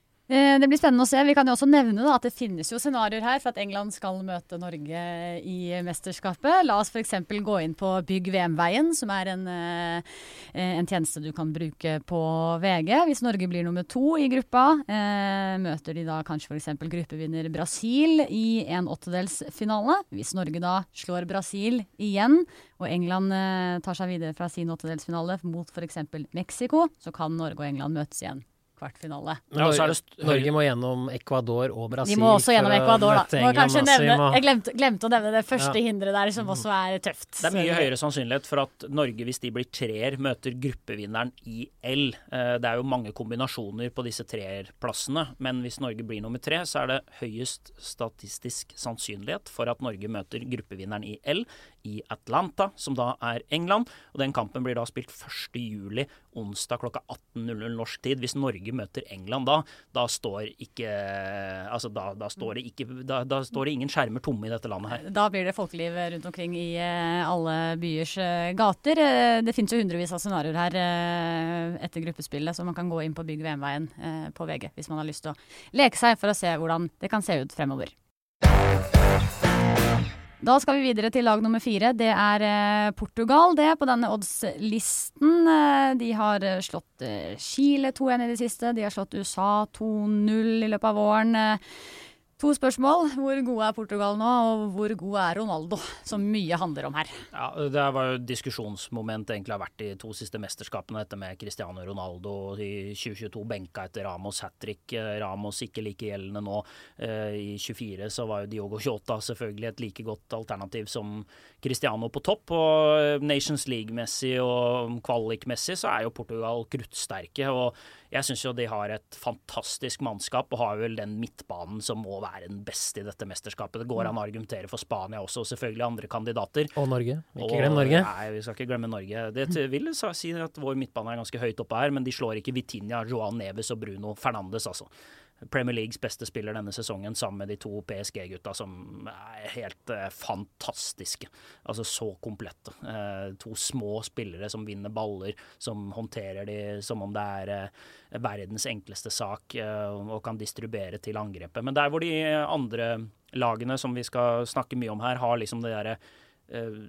Det blir spennende å se. Vi kan jo også nevne da, at det finnes jo scenarier her for at England skal møte Norge i mesterskapet. La oss for eksempel gå inn på Bygg V M-veien, som er en, en tjeneste du kan bruke på V G. Hvis Norge blir nummer to i gruppa, eh, møter de da kanskje for eksempel gruppevinner Brasil i en åttedelsfinale. Hvis Norge da slår Brasil igjen, og England eh, tar seg videre fra sin åttedelsfinale mot for eksempel Mexico, så kan Norge og England møtes igjen. kvartfinale. Men Ja, så er Norge, det st- Norge må gjennom Ecuador og Brasil. De må også gjennom for å Ecuador, da. møte Må England, kanskje altså, vi nevne, må- jeg glemte, glemte å nevne det første Ja. hindret der, som også er tøft. Det er mye Så- høyere sannsynlighet for at Norge, hvis de blir treer, møter gruppevinneren i L. Eh, Det er jo mange kombinasjoner på disse treerplassene, men hvis Norge blir nummer tre, så er det høyest statistisk sannsynlighet for at Norge møter gruppevinneren i L i Atlanta, som da er England. Og den kampen blir da spilt første juli, onsdag klokka atten null null norsk tid. Hvis Norge møter England da, da står ikke Altså da, da står det ikke da, da står det ingen skjermer tomme i dette landet her. Da blir det folkeliv rundt omkring i eh, alle byers eh, gater. Eh, det finnes jo hundrevis av scenarioer her eh, etter gruppespillet, så man kan gå inn på Bygg V M-veien eh, på V G hvis man har lyst til å leke seg for å se hvordan det kan se ut fremover. Da skal vi videre til lag nummer fire. Det er eh, Portugal, det, på denne oddslisten. Eh, de har eh, slått eh, Chile to en i det siste. De har slått U S A to null i løpet av våren. Eh, to spørsmål. Hvor god er Portugal nå, og hvor god er Ronaldo? Som mye handler om her. Ja, Det var jo diskusjonsmoment egentlig har vært de to siste mesterskapene, dette med Cristiano Ronaldo i tjue tjueto, benka etter Ramos hat-trick. Ramos ikke like gjeldende nå. I tjuefire så var jo Diogo Jota selvfølgelig et like godt alternativ som Cristiano på topp. Og Nations League-messig og kvalik-messig så er jo Portugal kruttsterke, og jeg synes jo de har et fantastisk mannskap og har vel den midtbanen som må være den beste i dette mesterskapet. Det går an å argumentere for Spania også, og selvfølgelig andre kandidater. Og Norge. Ikke Og- glem Norge. Nei, vi skal ikke glemme Norge. Det vil sa- si at vår midtbane er ganske høyt oppe her, men de slår ikke Vitinha, Joao Neves og Bruno Fernandes, altså. Premier Leagues beste spiller denne sesongen, sammen med de to P S G-gutta som er helt eh, fantastiske. Altså så komplette. Eh, to små spillere som vinner baller, som håndterer de som om det er eh, verdens enkleste sak, eh, og kan distribuere til angrepet. Men der hvor de andre lagene som vi skal snakke mye om her, har liksom det derre eh,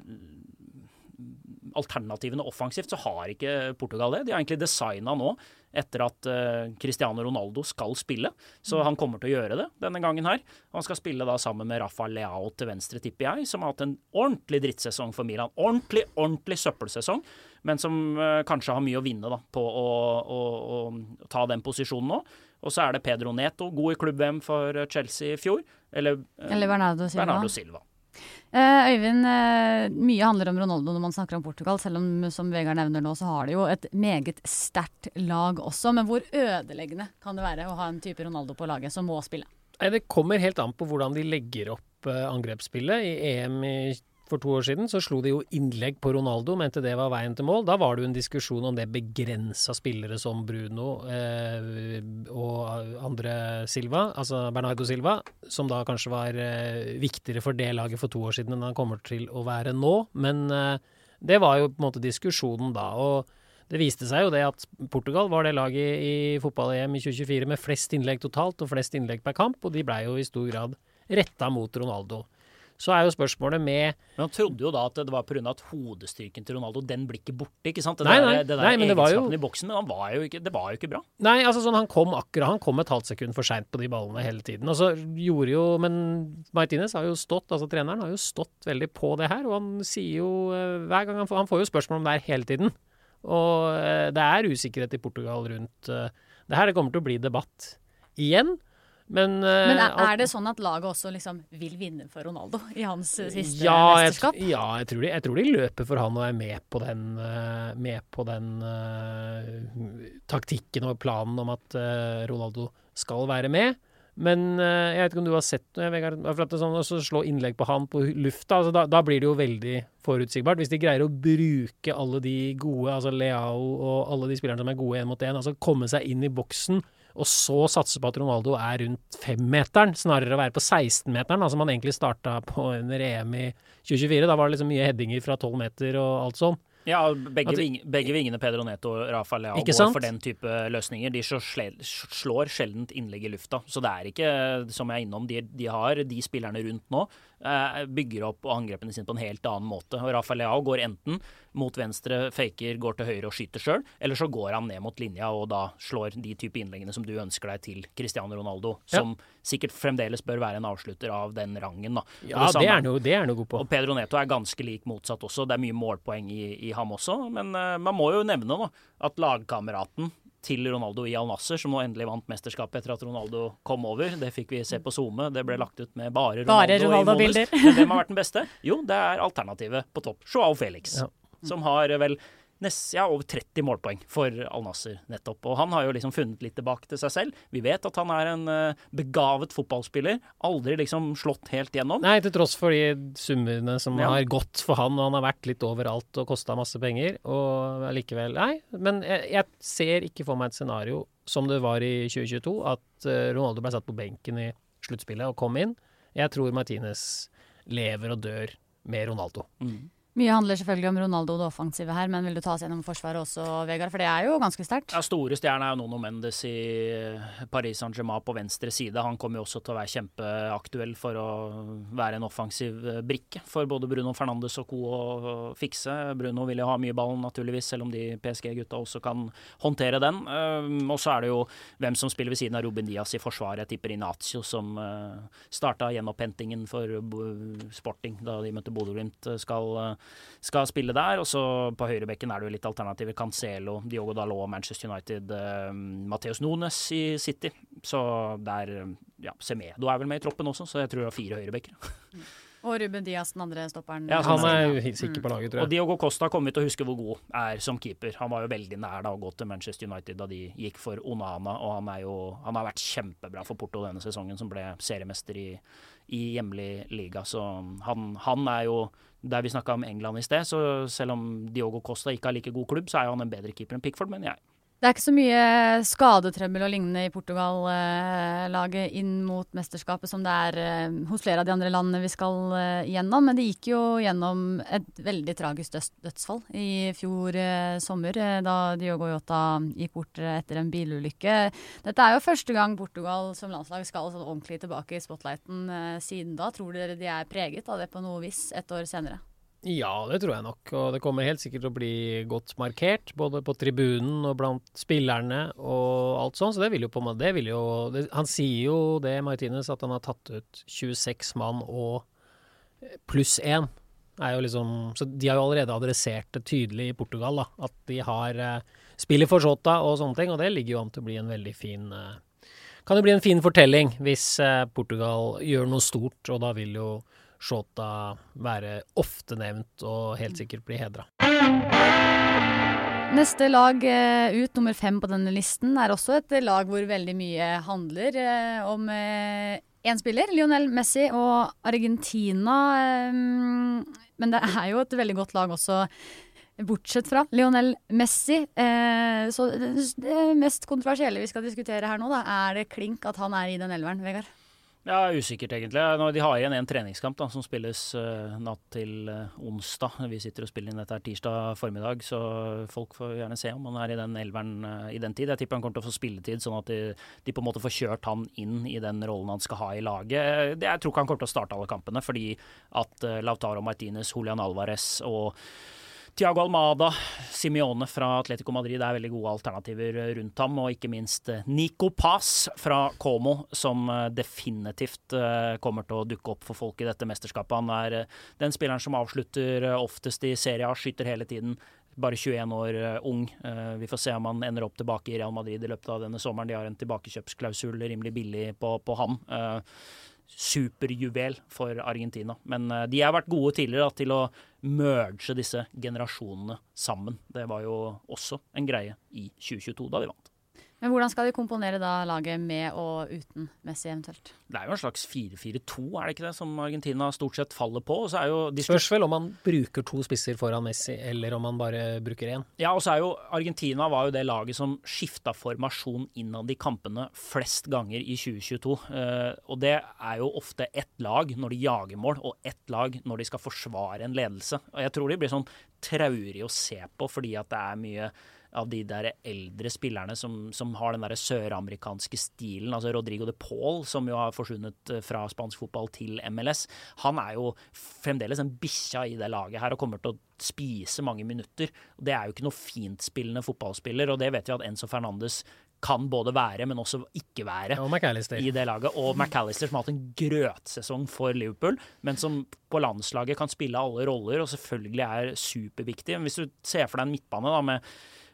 alternativene offensivt, så har ikke Portugal det. De har egentlig designet nå, etter at uh, Cristiano Ronaldo skal spille. Så han kommer til å gjøre det denne gangen her. Han skal spille da sammen med Rafael Leao til venstre, tipper jeg, som har hatt en ordentlig drittsesong for Milan. Ordentlig, ordentlig søppelsesong, men som uh, kanskje har mye å vinne da, på å, å, å ta den posisjonen nå. Og så er det Pedro Neto, god i klubb-V M for Chelsea i fjor. Eller, uh, Eller Bernardo Silva. Bernardo Silva. Uh, Øyvind, uh, mye handler om Ronaldo når man snakker om Portugal, selv om som Vegard nevner nå, så har de jo et meget sterkt lag også. Men hvor ødeleggende kan det være å ha en type Ronaldo på laget som må spille? Nei, det kommer helt an på hvordan de legger opp uh, angrepsspillet. I E M i, for to år siden så slo de jo innlegg på Ronaldo, mente det var veien til mål. Da var det jo en diskusjon om det begrensa spillere som Bruno eh, og andre Silva, altså Bernardo Silva, som da kanskje var eh, viktigere for det laget for to år siden enn han kommer til å være nå. Men eh, det var jo på en måte diskusjonen da, og det viste seg jo det at Portugal var det laget i fotball-E M i tjue tjuefire med flest innlegg totalt og flest innlegg per kamp, og de ble jo i stor grad retta mot Ronaldo. Så er jo spørsmålet med... Men han trodde jo da at det var på grunn av at hodestyrken til Ronaldo, den blir ikke borte, ikke sant? Det Nei, der, nei, det der nei, men det var jo- egenskapen i boksen, men han var jo ikke, det var jo ikke bra. Nei, altså sånn, han kom akkurat, han kom et halvt sekund for sent på de ballene hele tiden. Og så gjorde jo, men Martinez har jo stått, altså treneren har jo stått veldig på det her, og han sier jo eh, hver gang han får, han får jo spørsmål om det her hele tiden. Og eh, det er usikkerhet i Portugal rundt eh, det her. Det kommer til å bli debatt igjen. Men, eh, Men er, alt- er det sånn at laget også liksom vil vinne for Ronaldo i hans eh, siste ja, jeg, mesterskap? ja, jeg tror, de, jeg tror de løper for han og er med på den, eh, med på den eh, taktikken og planen om at eh, Ronaldo skal være med. Men eh, jeg vet ikke om du har sett noe, Vegard, for at det er sånn, også slå innlegg på han på lufta, altså da, da blir det jo veldig forutsigbart. Hvis de greier å bruke alle de gode, altså Leao og alle de spillerne som er gode en mot en, altså komme seg inn i boksen, og så satse på at Ronaldo er rundt femmeteren, snarere å være på sekstenmeteren, altså man egentlig startet på under E M i tjue tjuefire. Da var det liksom mye headinger fra tolv meter og alt sånn. Ja, begge, At- ving, begge vingene Pedro Neto og Rafael Leao Ikke går sant? for den type løsninger. De slår, slår sjeldent innlegg i lufta, så det er ikke, som jeg er innom, de, de har de spillerne rundt nå, eh, bygger opp angrepene sine på en helt annen måte. Og Rafael Leao går enten mot venstre, faker, går til høyre og skyter selv, eller så går han ned mot linja og da slår de type innleggene som du ønsker deg til Cristiano Ronaldo, som sikkert fremdeles bør være en avslutter av den rangen. Da. Og Ja, det samme- er han jo, det er han jo god på. Og Pedro Neto er ganske lik motsatt også. Det er mye målpoeng i, i ham også, men uh, man må jo nevne da, at lagkameraten til Ronaldo i Al Nassr, som nå endelig vant mesterskapet etter at Ronaldo kom over. Det fikk vi se på Zoome. Det ble lagt ut med bare Ronaldo, bare Ronaldo-bilder. Men hvem har vært den beste? Jo, det er alternativet på topp. Joao Felix, Ja. som har vel nest, ja, over tretti målpoeng for Al Nassr nettopp. Og han har jo liksom funnet litt tilbake til seg selv. Vi vet at han er en uh, begavet fotballspiller. Aldri liksom slått helt gjennom. Nei, til tross for de summene som Ja. har gått for han, og han har vært litt overalt og kostet masse penger, og likevel, nei. Men jeg, jeg ser ikke for meg et scenario som det var i tjue tjueto, at uh, Ronaldo ble satt på benken i sluttspillet og kom inn. Jeg tror Martinez lever og dør med Ronaldo. Mm. Mye handler selvfølgelig om Ronaldo og det offensive her, men vil du ta oss gjennom forsvaret også, Vegard? For det er jo ganske sterkt. Ja, store stjerne er jo Nuno Mendes i Paris Saint-Germain på venstre side. Han kommer jo også til å være kjempeaktuell for å være en offensiv brikke for både Bruno Fernandes og co. å fikse. Bruno vil jo ha mye ballen naturligvis, selv om de P S G-gutta også kan håndtere den. Um, og så er det jo hvem som spiller ved siden av Ruben Dias i forsvaret. Jeg tipper Inacio, som uh, starta gjenopphentingen for uh, Sporting da de møtte Bodø/Glimt, skal uh, skal spille der, og så på høyrebekken er det jo litt alternativer. Cancelo, Diogo Dalot, Manchester United, uh, Mateus Nunes i City. Så der, ja, Semedo er vel med i troppen også, så jeg tror det er fire høyrebekker. Og Ruben Dias, den andre stopperen. Ja, Han er jo helt sikker på laget, tror Og jeg. Diogo Costa kommer vi til å huske hvor god er som keeper. Han var jo veldig nær da å gå til Manchester United da de gikk for Onana, og han, er jo, han har vært kjempebra for Porto denne sesongen, som ble seriemester i, i hjemlig liga. Så han, han er jo, der vi snakket om England i sted, så selv om Diogo Costa ikke har like god klubb, så er jo han en bedre keeper enn Pickford, men jeg. Det er ikke så mye skadetrøbbel og lignende i Portugal-laget inn mot mesterskapet som det er eh, hos flere av de andre landene vi skal eh, gjennom. Men det gikk jo gjennom et veldig tragisk døds dødsfall i fjor eh, sommer, eh, da Diogo Jota gikk bort eh, etter en bilulykke. Dette er jo første gang Portugal som landslag skal sånn ordentlig tilbake i spotlighten eh, siden da. Tror dere de er preget av det på noe vis et år senere? Ja, det tror jeg nok, og det kommer helt sikkert til å bli godt markert, både på tribunen og blant spillerne og alt sånt, så det vil jo på en måte, det vil jo, det, han sier jo det, Martinez, at han har tatt ut tjueseks mann og pluss én, er jo liksom, så de har jo allerede adressert det tydelig i Portugal, da, at de har uh, spiller for Jota og sånne ting, og det ligger jo an til å bli en veldig fin, uh, kan det bli en fin fortelling hvis uh, Portugal gjør noe stort, og da vil jo Jota være ofte nevnt og helt sikkert bli hedret. Neste lag eh, ut, nummer fem på denne listen, er også et lag hvor veldig mye handler eh, om én eh, spiller, Lionel Messi og Argentina. Eh, men det er jo et veldig godt lag også, bortsett fra Lionel Messi. Eh, så det, det mest kontroversielle vi skal diskutere her nå, da, er det klink at han er i den elveren, Vegard? Ja, usikkert egentlig. Nå, de har igjen en treningskamp da, som spilles uh, natt til uh, onsdag. Vi sitter og spiller inn dette her tirsdag formiddag, så folk får gjerne se om han er i den elveren uh, i den tid. Jeg tipper han kommer til å få spilletid, sånn at de, de på en måte får kjørt han inn i den rollen han skal ha i laget. Det, jeg tror ikke han kommer til å starte alle kampene, fordi at uh, Lautaro Martinez, Julian Alvarez og Thiago Almada, Simeone fra Atletico Madrid er veldig gode alternativer rundt ham, og ikke minst Nico Paz fra Como, som definitivt kommer til å dukke opp for folk i dette mesterskapet. Han er den spilleren som avslutter oftest i Serie A, skyter hele tiden. Bare tjueen år ung. Vi får se om han ender opp tilbake i Real Madrid i løpet av denne sommeren. De har en tilbakekjøpsklausul rimelig billig på, på ham. Superjuvel for Argentina. Men uh, de har vært gode tidligere da, til å merge disse generasjonene sammen. Det var jo også en greie i tjue tjueto da de vant. Men hvordan skal de komponere da laget med og uten Messi eventuelt? Det er jo en slags fire fire to, er det ikke det, som Argentina stort sett faller på. Og så er jo de Spørs vel om man bruker to spisser foran Messi, eller om man bare bruker én. Ja, og så er jo Argentina var jo det laget som skifta formasjon innad i kampene flest ganger i tjue tjueto. Uh, og det er jo ofte ett lag når de jager mål, og ett lag når de skal forsvare en ledelse. Og jeg tror de blir sånn traurig å se på, fordi at det er mye av de der eldre spillerne som, som har den der søramerikanske stilen, altså Rodrigo de Paul, som jo har forsvunnet fra spansk fotball til M L S. Han er jo fremdeles en bikkja i det laget her og kommer til å spise mange minutter. Det er jo ikke noe fintspillende fotballspiller, og det vet vi at Enzo Fernandes kan både være, men også ikke være Og McAllister. i det laget. Og McAllister som har hatt en grøtsesong for Liverpool, men som på landslaget kan spille alle roller, og selvfølgelig er superviktig. Hvis du ser for deg en midtbane da, med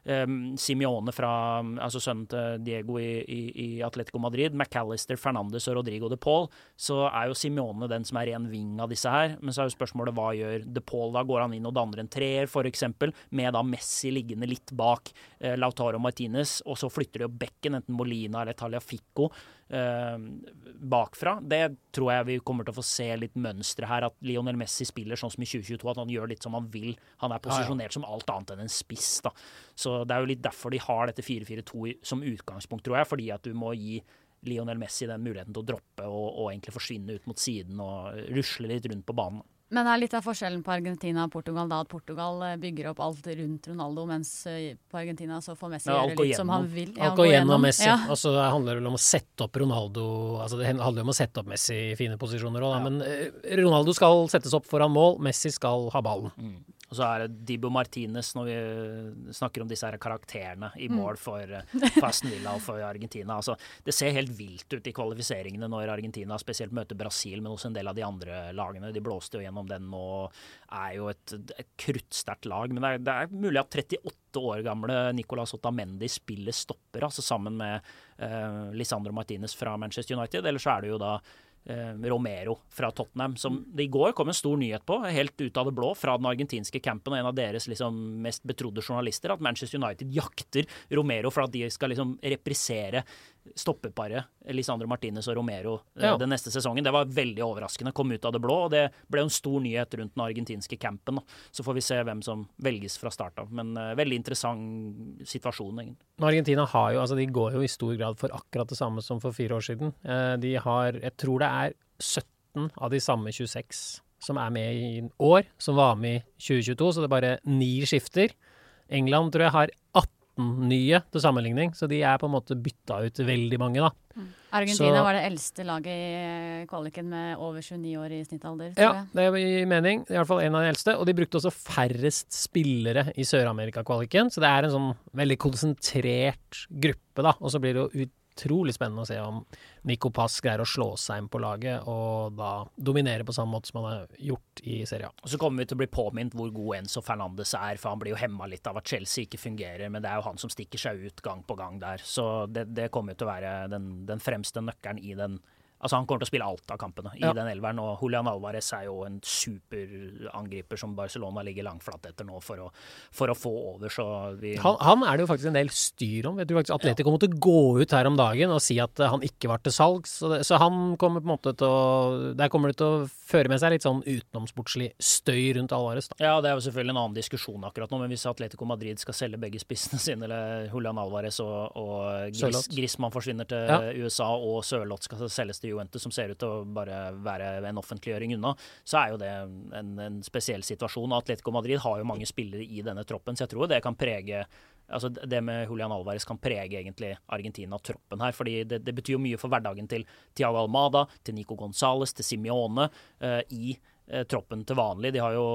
Um, Simeone fra, altså sønnen til Diego i, i, i Atletico Madrid, McAllister, Fernandes og Rodrigo de Paul, så er jo Simeone den som er ren ving av disse her. Men så er jo spørsmålet, hva gjør de Paul da? Går han inn og danner en treer, for eksempel, med da Messi liggende litt bak eh, Lautaro Martinez, og så flytter de jo bekken, enten Molina eller Tagliafico, eh, bakfra. Det tror jeg vi kommer til å få se litt mønstre her, at Lionel Messi spiller sånn som i tjue tjueto, at han gjør litt som han vil. Han er posisjonert ja, ja. som alt annet enn en spiss, da. Så det er jo litt derfor de har dette fire fire to som utgangspunkt, tror jeg, fordi at du må gi Lionel Messi den muligheten til å droppe og, og egentlig forsvinne ut mot siden og rusle litt rundt på banen. Men det er litt av forskjellen på Argentina og Portugal da, at Portugal bygger opp alt rundt Ronaldo, mens på Argentina så får Messi ja, gjøre litt som han vil. Ja, alt går gjennom Messi, ja. Og så handler det vel om å sette opp Ronaldo, altså det handler om å sette opp Messi i fine posisjoner også, da. Ja. Men Ronaldo skal settes opp foran mål, Messi skal ha ballen. Mm. Og så er det Dibu Martinez når vi snakker om disse her karakterene i mål for Aston Villa og for Argentina. Altså, det ser helt vilt ut i kvalifiseringene når Argentina spesielt møter Brasil, men også en del av de andre lagene. De blåste jo gjennom den og er jo et, et kruttsterkt lag. Men det er, det er mulig at trettiåtte år gamle Nicolas Otamendi spiller stopper, altså sammen med uh, Lisandro Martinez fra Manchester United. Eller så er det jo da Eh, Romero fra Tottenham, som det i går kom en stor nyhet på, helt ut av det blå, fra den argentinske campen, og en av deres liksom mest betrodde journalister, at Manchester United jakter Romero for at de skal liksom reprisere stoppeparet Lisandro Martinez og Romero ja. den neste sesongen. Det var veldig overraskende, kom ut av det blå, og det ble en stor nyhet rundt den argentinske campen. Da. Så får vi se hvem som velges fra start av. Men uh, veldig interessant situasjon, egentlig. Argentina har jo, altså de går jo i stor grad for akkurat det samme som for fire år siden. Uh, de har, jeg tror det er sytten av de samme tjueseks som er med i år, som var med i tjue tjueto, så det er bare ni skifter. England tror jeg har atten nye til sammenligning, så de er på en måte bytta ut veldig mange da. Mm. Argentina så, var det eldste laget i kvaliken med over tjueni år i snittalder. Ja, det er i mening, i hvert fall en av de eldste, og de brukte også færrest spillere i Sør-Amerika-kvaliken, så det er en sånn veldig konsentrert gruppe da, og så blir det jo utrolig spennende å se om Nico Pass greier å slå seg inn på laget og da dominere på samme måte som han har gjort i serien. Og så kommer vi til å bli påminnet hvor god Enzo Fernandes er, for han blir jo hemmet litt av at Chelsea ikke fungerer, men det er jo han som stikker seg ut gang på gang der. Så det, det kommer jo til å være den, den fremste nøkkelen i den. Altså han kommer til å spille alt av kampene i ja. den elveren, og Julian Alvarez er jo en superangriper som Barcelona ligger langflatt etter nå for å, for å få over, så vi... Han, han er det jo faktisk en del styr om. Jeg tror faktisk Atletico ja. måtte gå ut her om dagen og si at han ikke var til salgs, så, det, så han kommer på en måte til å... Der kommer det til å føre med seg litt sånn utenomsportslig støy rundt Alvarez da. Ja, det er jo selvfølgelig en annen diskusjon akkurat nå, men hvis Atletico Madrid skal selge begge spissene sine, eller Julian Alvarez og, og Gris, Griezmann forsvinner til ja. U S A, og Sørloth skal selges til Juventus, som ser ut til å bare være en offentliggjøring unna, så er jo det en, en spesiell situasjon. Atletico Madrid har jo mange spillere i denne troppen, så jeg tror det kan prege, altså det med Julian Alvarez kan prege egentlig Argentina-troppen her, fordi det, det betyr jo mye for hverdagen til Thiago Almada, til Nico González, til Simeone, uh, i troppen til vanlig. De har jo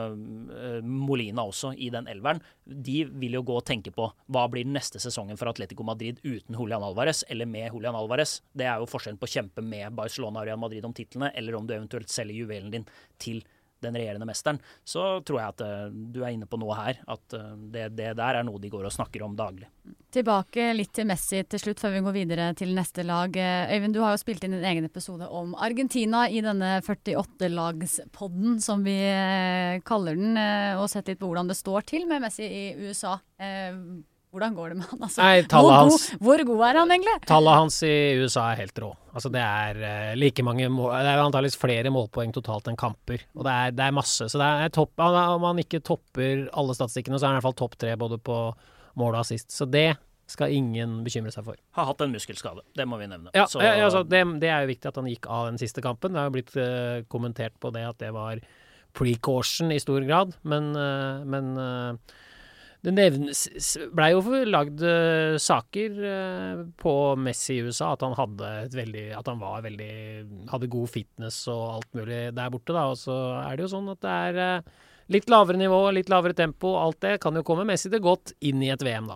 uh, Molina også i den elveren. De vil jo gå og tenke på hva blir den neste sesongen for Atletico Madrid uten Julian Alvarez, eller med Julian Alvarez. Det er jo forskjellen på å kjempe med Barcelona og Real Madrid om titlene, eller om du eventuelt selger juvelen din til den regjerende mesteren. Så tror jeg at uh, du er inne på noe her, at uh, det, det der er noe de går og snakker om daglig. Tilbake litt til Messi til slutt, før vi går videre til neste lag. Øyvind, du har jo spilt inn en egen episode om Argentina i denne førtiåtte-lagspodden, som vi kaller den, og sett litt på hvordan det står til med Messi i U S A. Hvordan går det med han? Altså, Nei, hvor, hans, god, hvor god er han egentlig? Tallet hans i U S A er helt rå. Altså det er uh, like mange mål, det er antageligvis flere målpoeng totalt enn kamper. Og det er, det er masse. Så det er topp, om han ikke topper alle statistikkene, så er han i hvert fall topp tre både på mål og assist. Så det skal ingen bekymre seg for. Har hatt en muskelskade, det må vi nevne. Ja, så, ja altså, det, det er jo viktig at han gikk av den siste kampen. Det har jo blitt uh, kommentert på det at det var precaution i stor grad, men, uh, men uh, det nevnes, ble jo lagd uh, saker uh, på Messi i U S A, at han hadde et veldig, at han var veldig, hadde god fitness og alt mulig der borte da, og så er det jo sånn at det er uh, litt lavere nivå, litt lavere tempo, alt det kan jo komme Messi til godt inn i et V M da.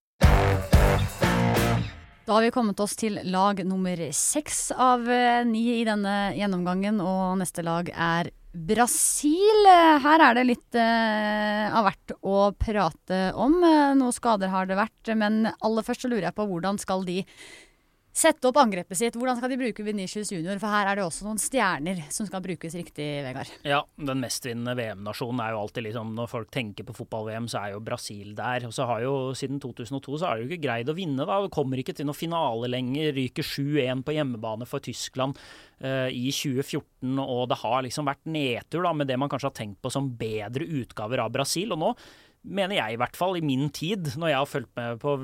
Da har vi kommet oss til lag nummer seks av uh, ni i denne gjennomgangen, og neste lag er Brasil, her er det litt eh, av hvert å prate om. Noen skader har det vært, men aller først så lurer jeg på hvordan skal de sette opp angrepet sitt? Hvordan skal de bruke Vinicius Junior? For her er det også noen stjerner som skal brukes riktig, Vegard. Ja, den mestvinnende V M-nasjonen er jo alltid liksom, når folk tenker på fotball-V M, så er jo Brasil der. Og så har jo siden to tusen og to så har de jo ikke greid å vinne da. Det kommer ikke til noen finale lenger, ryker sju en på hjemmebane for Tyskland uh, i tjue fjorten, og det har liksom vært nedtur da, med det man kanskje har tenkt på som bedre utgaver av Brasil. Og nå mener jeg i hvert fall i min tid, når jeg har fulgt med på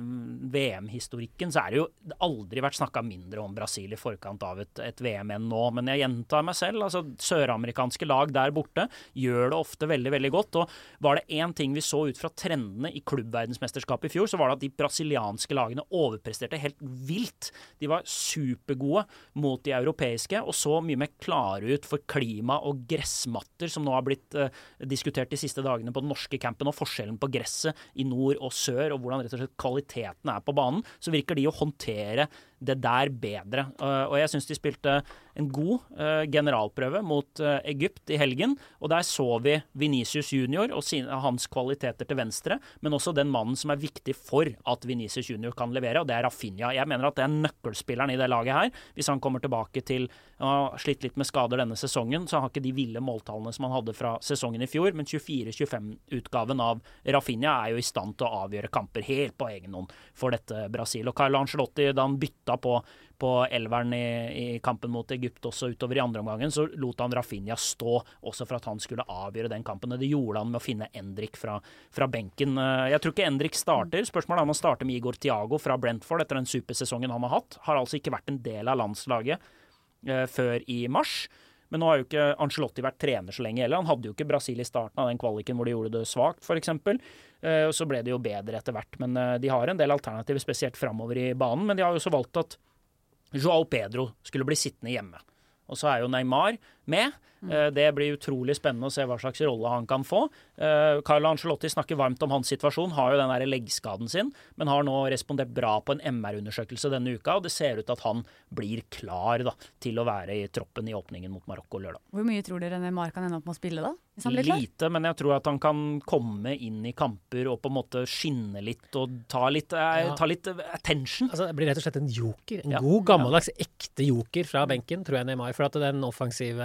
V M-historikken, så er det jo aldri vært snakket mindre om Brasil i forkant av et, et V M enn nå. Men jeg gjentar meg selv, altså søramerikanske lag der borte gjør det ofte veldig, veldig godt. Og var det en ting vi så ut fra trendene i klubbverdensmesterskapet i fjor, så var det at de brasilianske lagene overpresterte helt vilt. De var supergode mot de europeiske, og så mye mer klare ut for klima og gressmatter, som nå har blitt uh, diskutert de siste dagene på den norske campen, og forskjellen på gresset i nord og sør, og hvordan rett og slett kvaliteten er på banen, så virker de å håndtere det der bedre. Uh, og jeg synes de spilte en god uh, generalprøve mot uh, Egypt i helgen, og der så vi Vinicius Junior og sin, hans kvaliteter til venstre, men også den mannen som er viktig for at Vinicius Junior kan levere, og det er Rafinha. Jeg mener at det er nøkkelspilleren i det laget her. Hvis han kommer tilbake til å ha slitt litt med skader denne sesongen, så har ikke de ville måltallene som han hadde fra sesongen i fjor, men tjuefire tjuefem-utgaven av Rafinha er jo i stand til å avgjøre kamper helt på egen hånd for dette Brasil. Og Carlo Ancelotti, da han bytta på, på elveren i, i kampen mot Egypt også utover i andre omgangen, så lot han Rafinha stå også for at han skulle avgjøre den kampen. Og det gjorde han med å finne Endrick fra, fra benken. Jeg tror ikke Endrick starter. Spørsmålet er om han starter med Igor Thiago fra Brentford etter den supersesongen han har hatt. Har altså ikke vært en del av landslaget eh, før i mars. Men nå har jo ikke Ancelotti vært trener så lenge heller. Han hadde jo ikke Brasil i starten av den kvaliken hvor de gjorde det svagt, for eksempel. Og så ble det jo bedre etter hvert. Men de har en del alternativer, spesielt fremover i banen. Men de har jo også valgt at João Pedro skulle bli sittende hjemme. Og så er jo Neymar med. Det blir utrolig spennende å se hva slags rolle han kan få. Carlo Ancelotti snakker varmt om hans situasjon, har jo den der leggskaden sin, men har nå respondert bra på en M R-undersøkelse denne uka, og det ser ut til at han blir klar da, til å være i troppen i åpningen mot Marokko lørdag. Hvor mye tror dere Neymar kan ende opp med å spille da? Lite, men jeg tror at han kan komme inn i kamper og på en måte skinne litt og ta litt, eh, ta litt attention. Altså, det blir rett og slett en joker. En Ja. god, gammeldags, ekte joker fra benken, tror jeg Neymar. For at den offensive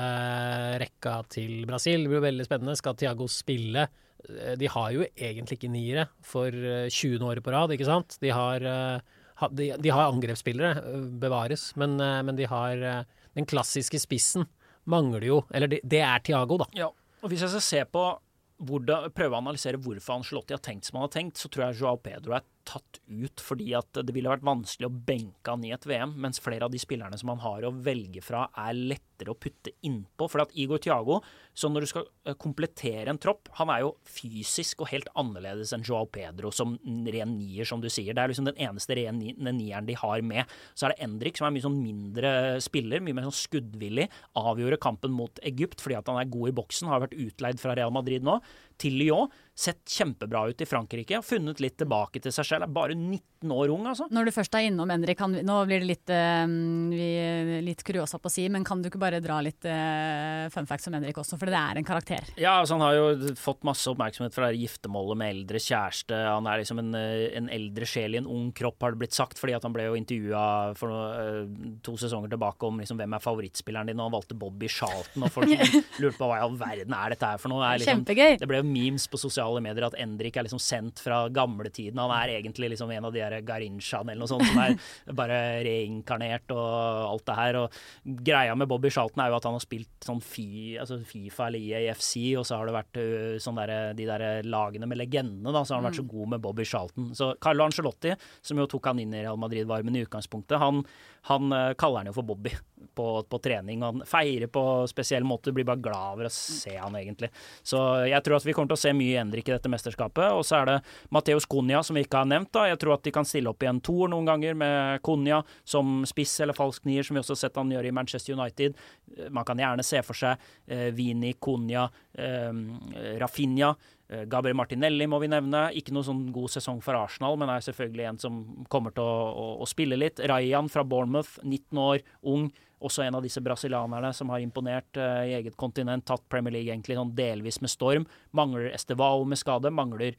rekka til Brasil blir veldig spennende. Skal Thiago spille? De har jo egentlig ikke niere for tjuende året på rad, ikke sant? De har, de, de har angrepsspillere, bevares, men, men de har den klassiske spissen mangler jo, eller det, det er Thiago da. Ja. Og hvis jeg skal se på hvordan, prøve å analysere hvorfor Ancelotti har tenkt som han har tenkt, så tror jeg João Pedro er tatt ut fordi at det ville vært vanskelig å benke han i et V M, mens flere av de spillerne som han har å velge fra er lettere å putte innpå. For at Igor Thiago, så når du skal komplettere en tropp, han er jo fysisk og helt annerledes enn João Pedro som ren nier, som du sier. Det er liksom den eneste ren nieren de har med. Så er det Endrick som er mye sånn mindre spiller, mye mer sånn skuddvillig, avgjorde kampen mot Egypt fordi at han er god i boksen, har vært utleid fra Real Madrid nå, til Lyon, sett kjempebra ut i Frankrike, og funnet litt tilbake til seg selv, er bare nitten år ung, altså. Når du først er innom, Endrik, kan, nå blir det litt, uh, vi, litt kuriosa på å si, men kan du ikke bare dra litt uh, fun facts om Endrik også, for det er en karakter? Ja, altså han har jo fått masse oppmerksomhet fra giftemålet med eldre kjæreste, han er liksom en, en eldre sjel i en ung kropp, har det blitt sagt, fordi at han ble jo intervjuet for noe, uh, to sesonger tilbake om liksom, hvem er favorittspilleren din, og han valgte Bobby Charlton, og folk lurte på hva i all verden er dette her for noe. Det er liksom, kjempegøy! Det ble jo memes på sosiale medier at Endrick er liksom sendt fra gamle tiden. Han er egentlig liksom en av de her Garinchaen eller noe sånt, som er bare reinkarnert og alt det her. Og greia med Bobby Charlton er jo at han har spilt sånn fi, altså FIFA eller E A F C, og så har det vært uh, sånn der, de der lagene med legendene, da, så har han vært så god med Bobby Charlton. Så Carlo Ancelotti, som jo tok han inn i Real Madrid-varmen i utgangspunktet, han, han uh, kaller han jo for Bobby på, på trening, og han feirer på spesiell måte, blir bare glad over å se han egentlig. Så jeg tror at vi kommer til å se mye Endrick i dette mesterskapet, og så er det Mateus Cunha som vi ikke har nevnt da. Jeg tror at de kan stille opp i en toer noen ganger med Cunha som spiss eller falsk nier, som vi også har sett han gjøre i Manchester United. Man kan gjerne se for seg eh, Vini, Cunha, eh, Rafinha, eh, Gabriel Martinelli må vi nevne. Ikke noe sånn god sesong for Arsenal, men er selvfølgelig en som kommer til å, å, å spille litt. Ryan fra Bournemouth, nitten år, ung, også en av disse brasilianerne som har imponert uh, i eget kontinent, tatt Premier League egentlig sånn delvis med storm. Mangler Estevao med skade, mangler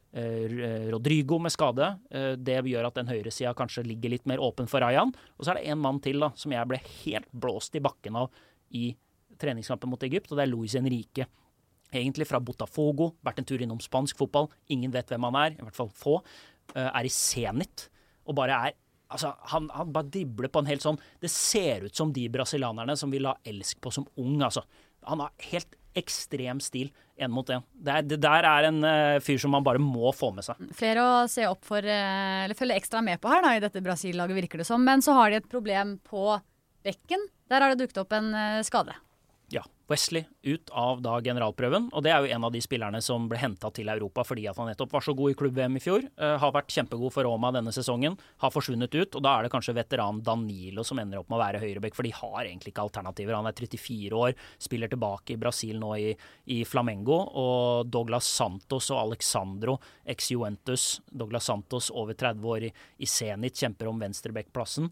uh, Rodrigo med skade. Uh, det gjør at den høyresida kanskje ligger litt mer åpen for Ryan. Og så er det en mann til da, som jeg ble helt blåst i bakken av i treningskampen mot Egypt, og det er Luis Enrique. Egentlig fra Botafogo, vært en tur innom spansk fotball, ingen vet hvem han er, i hvert fall få, er i Zenit, og bare er, altså, han, han bare dribler på en helt sånn, det ser ut som de brasilianerne som vi la elsk på som ung, altså. Han har helt ekstrem stil, en mot en. Det, er, det der er en uh, fyr som man bare må få med seg. Flere å se opp for, uh, eller følge ekstra med på her da, i dette Brasil-laget virker det som, men så har de et problem på bekken. Der har det dukket opp en uh, skade. Ja, Wesley ut av da generalprøven, og det er jo en av de spillerne som ble hentet til Europa fordi at han nettopp var så god i klubb-V M i fjor, uh, har vært kjempegod for Roma denne sesongen, har forsvunnet ut, og da er det kanskje veteran Danilo som ender opp med å være høyrebekk, for de har egentlig ikke alternativer. Han er trettifire år, spiller tilbake i Brasil nå i, i Flamengo, og Douglas Santos og Alexandro, ex-Juventus, Douglas Santos over tretti år i, i Zenit, kjemper om venstrebekkplassen.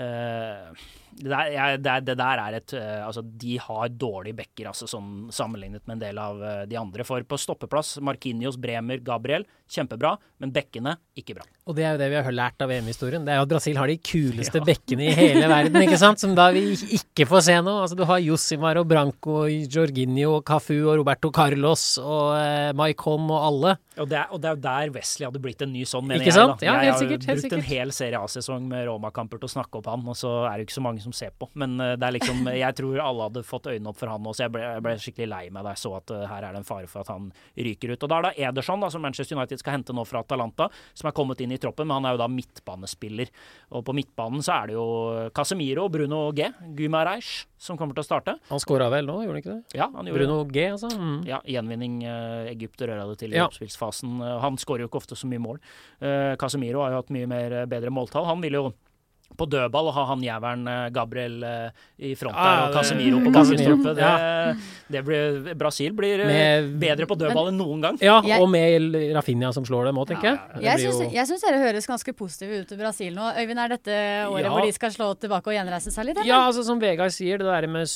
Uh, det, der, jeg, det, det der er et uh, altså de har dårlige bekker altså, sånn, sammenlignet med en del av uh, de andre, for på stoppeplass Marquinhos, Bremer, Gabriel, kjempebra, men bekkene ikke bra. Og det er jo det vi har lært av V M-historien, det er jo at Brasil har de kuleste ja. bekkene i hele verden, ikke sant, som da vi ikke får se noe. Altså du har Josimar og Branco, Jorginho, Cafu og Roberto Carlos og uh, Maicon og alle. Og det, er, og det er jo der Wesley hadde blitt en ny sånn, mener ikke jeg sant? da. Ja, jeg helt sikkert, har helt brukt en sikkert. hel Serie A-sesong med Roma-kamper til å snakke opp han, og så er det ikke så mange som ser på. Men uh, det er liksom, jeg tror alle hadde fått øynene opp for han også, jeg ble, jeg ble skikkelig lei meg da jeg så at uh, her er det en fare for at han ryker ut. Og da er det Ederson, da, som Manchester United skal hente nå fra Atalanta, som er kommet inn i troppen, men han er jo da midtbanespiller. Og på midtbanen så er det jo Casemiro, Bruno G, Guimaraes, som kommer til å starte. Han skåret vel nå, gjorde han ikke det? Ja, han gjorde Bruno G, altså. Mm. Ja, gjenvinning. Uh, Egypt rører det til i ja. oppspillsfasen. Uh, han skårer jo ikke ofte så mye mål. Uh, Casemiro har jo hatt mye mer, bedre måltall. Han vil jo på dødball og ha han jæveren Gabriel uh, i front der, ah, og Casemiro på bakgrunnstroppe. Det, ja. det blir, Brasil blir uh, med, bedre på dødball men, enn noen gang. Ja, jeg, og med Rafinha som slår dem, må tenke. Ja, jeg syns, jo... jeg syns dere høres ganske positive ut til Brasil nå. Øyvind, er dette året ja. hvor de skal slå tilbake og gjenreise seg litt? Eller? Ja, altså som Vegard sier, det der med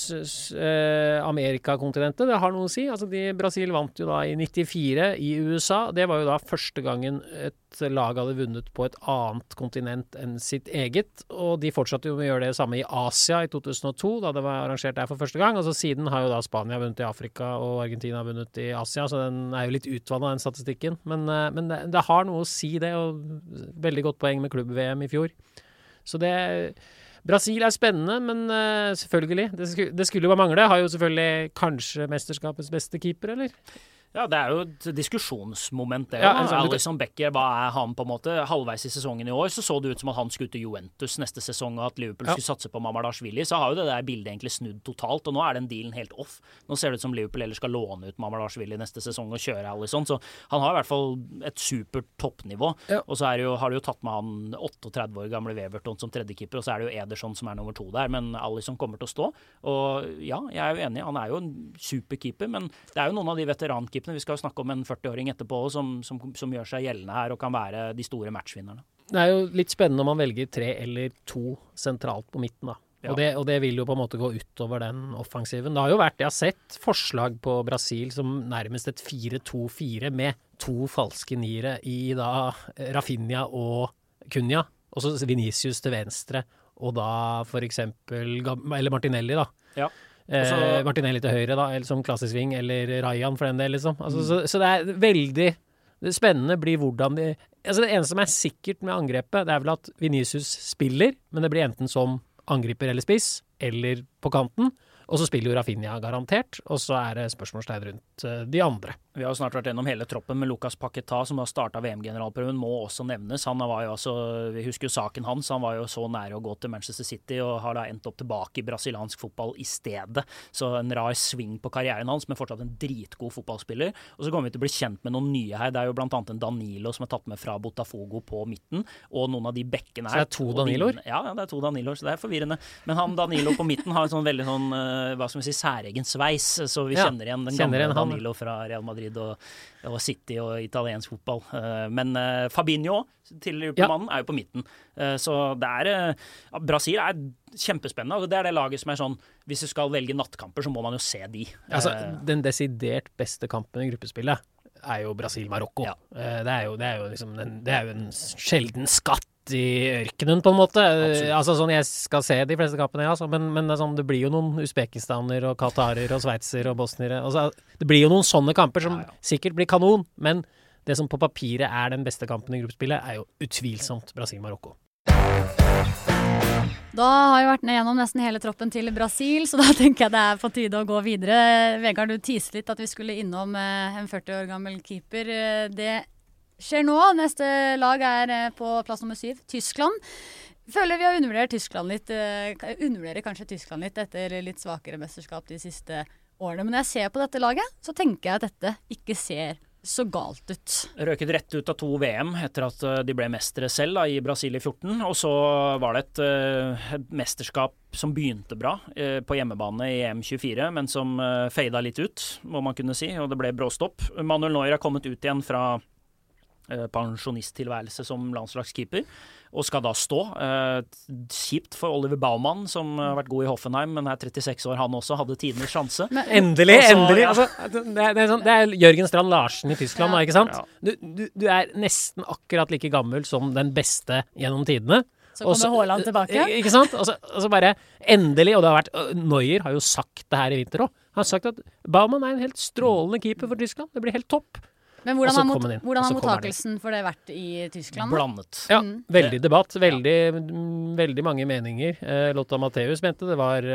uh, Amerikakontinentet, det har noe å si. Altså, de, Brasil vant jo da i nittifire i U S A. Det var jo da første gangen et lag hadde vunnet på et annet kontinent enn sitt eget, og de fortsatte jo med å gjøre det samme i Asia i to tusen og to, da det var arrangert der for første gang. Altså siden har jo da Spania vunnet i Afrika, og Argentina vunnet i Asia, så den er jo litt utvannet, den statistikken. Men, men det, det har noe å si det, og veldig godt poeng med klubb-V M i fjor. Så det... Brasil er spennende, men uh, selvfølgelig, det skulle, det skulle jo bare mangle. Har jo selvfølgelig kanskje mesterskapets beste keeper, eller? Ja, det er jo et diskusjonsmoment det. Ja, Ja, Alisson Becker, hva er han på en måte? Halvveis i sesongen i år så så det ut som at han skulle til Juventus neste sesong, og at Liverpool ja. skulle satse på Mamardashvili. Så har jo det der bildet egentlig snudd totalt, og nå er den dealen helt off. Nå ser det ut som Liverpool eller skal låne ut Mamardashvili neste sesong og kjøre Alisson, så han har i hvert fall et supert toppnivå. Ja. Og så er det jo, har det jo tatt med han trettioåtte år gamle Weverton som tredjekeeper, og så er det jo Ederson som er nummer to der, men Alisson kommer til å stå. Og ja, jeg er jo enig, han er jo en superkeeper, men det er jo noen av de veterankeeperne. Vi skal jo snakke om en førti-åring etterpå som, som, som gjør seg gjeldende her og kan være de store matchvinnerne. Det er jo litt spennende om man velger tre eller to sentralt på midten da. Ja. Og, det, og det vil jo på en måte gå utover den offensiven. Det har jo vært, jeg har sett forslag på Brasil som nærmest et fire to fire med to falske niere i da Rafinha og Cunha, og så Vinicius til venstre, og da for eksempel, eller Martinelli da. Ja. Også, eh, Martinelli til høyre da, eller som klassisk ving, eller Ryan for den del liksom. Altså, mm. så, så det er veldig det spennende blir hvordan de, altså det eneste som er sikkert med angrepet, det er vel at Vinicius spiller, men det blir enten som angriper eller spiss, eller på kanten, og så spiller jo Rafinha garantert, og så er det spørsmålstegn rundt uh, de andre. Vi har jo snart vært gjennom hele troppen med Lucas Paquetá, som har startet V M-generalprøven, må også nevnes. Han var jo altså, vi husker jo saken hans, han var jo så nære å gå til Manchester City, og har da endt opp tilbake i brasiliansk fotball i stedet. Så en rar sving på karrieren hans, men fortsatt en dritgod fotballspiller. Og så kommer vi til å bli kjent med noen nye her. Det er jo blant annet en Danilo som er tatt med fra Botafogo på midten, og noen av de bekkene her. Så det er to Daniloer? Ja, ja, det er to Daniloer, så det er forvirrende. Men han Danilo på midten har en sånn veldig sånn hva skal man si, særegen sveis, så vi Ja, kjenner igjen den kjenner gamle igjen han. Danilo fra Real Madrid og, og City og italiensk fotball. Uh, men uh, Fabinho, tidligere Liverpool-mannen, er jo på midten. Uh, så det er uh, Brasil er kjempespennende, og det er det laget som er sånn, hvis du skal velge nattkamper, så må man jo se de. Altså, Uh, den desidert beste kampen i gruppespillet er jo Brasil-Marokko. Ja. Eh, Det er jo, det er jo liksom en, det er jo en sjelden skatt i ørkenen, på en måte. Eh, Altså sånn, jeg skal se de fleste kampene, ja, altså, men, men det, er sånn, det blir jo noen usbekistaner og katarer og sveitser og bosnere. Altså, det blir jo noen sånne kamper som Ja, ja. sikkert blir kanon, men det som på papiret er den beste kampen i gruppespillet, er jo utvilsomt Brasil-Marokko. Da har jeg vært ned gjennom nesten hele troppen til Brasil, så da tenker jeg det er på tide å gå videre. Vegard, du teaset litt at vi skulle innom eh, en førti år gammel keeper. Eh, Det skjer nå. Neste lag er eh, på plass nummer syv, Tyskland. Føler vi har undervurdert Tyskland litt, eh, undervurderer kanskje Tyskland litt etter litt svakere mesterskap de siste årene. Men når jeg ser på dette laget, så tenker jeg at dette ikke ser så galt ut. Røket rett ut av to V M etter at uh, de ble mestere selv da, i Brasil i fjorten, og så var det et, uh, et mesterskap som begynte bra uh, på hjemmebane i E M tjuefire, men som uh, feida litt ut, må man kunne si, og det ble bråstopp. Manuel Neuer har kommet ut igjen fra uh, pensjonisttilværelse som landslagskeeper, og skal da stå. Uh, kjipt for Oliver Baumann, som har vært god i Hoffenheim, men er trettiseks år, han også hadde tidenes sjanse. Men endelig, Også, endelig! ja. Altså, det, er, det, er sånn, det er Jørgen Strand Larsen i Tyskland, Ja. da, ikke sant? Ja. Du, du, du er nesten akkurat like gammel som den beste gjennom tidene. Så kommer Og så- Haaland tilbake. I- Ikke sant? Og så, og så bare endelig, og det har vært øh, Neuer har jo sagt det her i vinter òg. Han har sagt at Baumann er en helt strålende keeper for Tyskland. Det blir helt topp. Men Og hvordan så har, mot, kom han inn, hvordan og har så kom han inn. mottakelsen for det vært i Tyskland? da? Blandet. Ja, Mm. veldig debatt. Veldig, mm, veldig mange meninger. Eh, Lotta Matthäus mente det var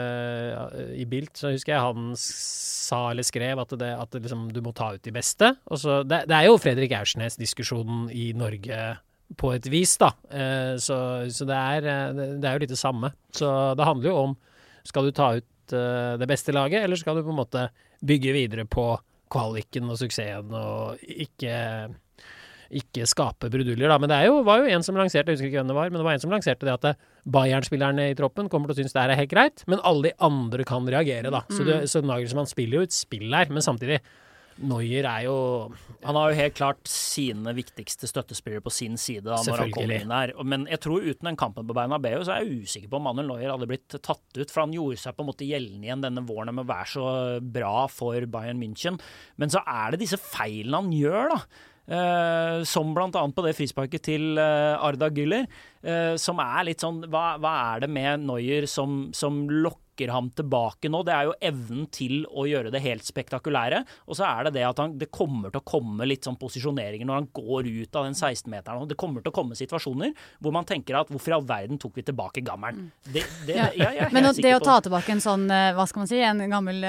eh, I Bild, så husker jeg han sa eller skrev at, det, at det liksom, du må ta ut de beste. Og så, det, det er jo Fredrik Aursnes-diskusjonen i Norge på et vis, da. Eh, så så det, er, eh, det, det er jo litt det samme. Så det handler jo om, skal du ta ut eh, det beste laget, eller skal du på en måte bygge videre på kvaliken og suksessen og ikke, ikke skape bruduljer, da. Men det er jo, var jo en som lanserte, jeg husker ikke hvem det var, men det var en som lanserte det at det, Bayern-spillerne i troppen kommer til å synes det her er helt greit, men alle de andre kan reagere, da. Så, det, så Nagelsmann spiller jo et spill her, men samtidig Neuer er jo Han har jo helt klart sine viktigste støttespillere på sin side da, når han kommer Selvfølgelig. inn her. Men jeg tror uten den kampen på Bernabeu så er jeg usikker på om Manuel Neuer hadde blitt tatt ut, for han gjorde seg på en måte gjeldende igjen denne våren med å være så bra for Bayern München. Men så er det disse feilene han gjør, da. Eh, som blant annet på det frisparket til eh, Arda Güler, eh, som er litt sånn, hva, hva er det med Neuer som, som lokker ham tilbake nå? Det er jo evnen til å gjøre det helt spektakulære, og så er det det at han, det kommer til å komme litt sånn posisjoneringer når han går ut av den seksten-meteren, og det kommer til å komme situasjoner hvor man tenker at hvorfor i all verden tok vi tilbake gammelen? Det, det, Ja. ja, jeg er Men helt å- det sikker å på ta tilbake en sånn, eh, hva skal man si, en gammel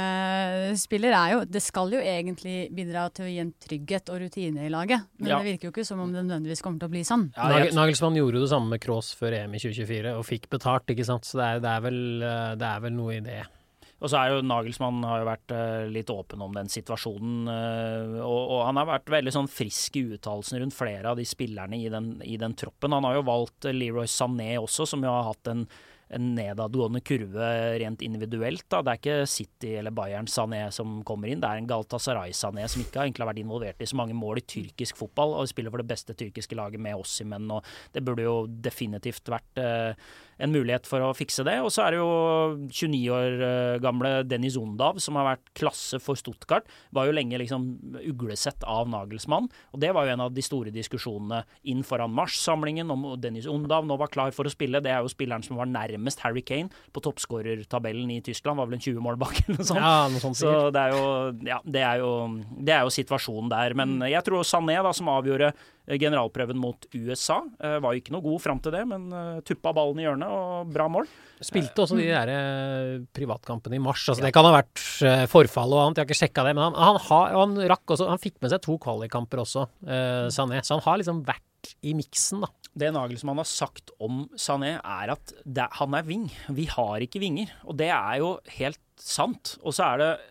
eh, spiller er jo, det skal jo egentlig bidra til å gi en trygghet og rutine i laget. Men Ja. det virker jo ikke som om det nødvendigvis kommer til å bli sånn. Ja, Nagel, jeg- Nagelsmann gjorde det samme med Kroos før E M i tjue tjuefire og fikk betalt, ikke sant? Så det er, det er, vel, eh, det er vel noe i det. Og så er jo Nagelsmann har jo vært uh, litt åpen om den situasjonen, uh, og, og han har vært veldig sånn frisk i uttalelsen rundt flere av de spillerne i den, i den troppen. Han har jo valgt uh, Leroy Sané også, som jo har hatt en, en nedadgående kurve rent individuelt. Da. Det er ikke City eller Bayern Sané som kommer inn, det er en Galatasaray Sané som ikke har egentlig vært involvert i så mange mål i tyrkisk fotball, og spiller for det beste tyrkiske laget med Osimhen, og det burde jo definitivt vært uh, en mulighet for å fikse det. Og så er det jo tjueni år gamle Dennis Undav, som har vært klasse for Stuttgart, var jo lenge liksom uglesett av Nagelsmann, og det var jo en av de store diskusjonene inn foran Mars-samlingen om Dennis Undav nå var klar for å spille. Det er jo spilleren som var nærmest Harry Kane på toppskårertabellen i Tyskland, var vel en tjue mål bak eller noe sånt. Ja, noe sånt Så sikkert. det er jo, ja, det er jo, det er jo situasjonen der. Men jeg tror Sané, da, som avgjorde generalprøven mot U S A, eh, var jo ikke noe god fram til det, men uh, tuppa ballen i hjørnet og bra mål. Spilte også de der eh, privatkampene i mars. Altså, det kan ha vært eh, forfall og annet, jeg har ikke sjekka det. Men han, han, har, han rakk også, han fikk med seg to kvalikkamper også, eh, Sané. Så han har liksom vært i miksen, da. Det Nagelsmann har sagt om Sané er at det, han er ving. Vi har ikke vinger, og det er jo helt sant. Og så er det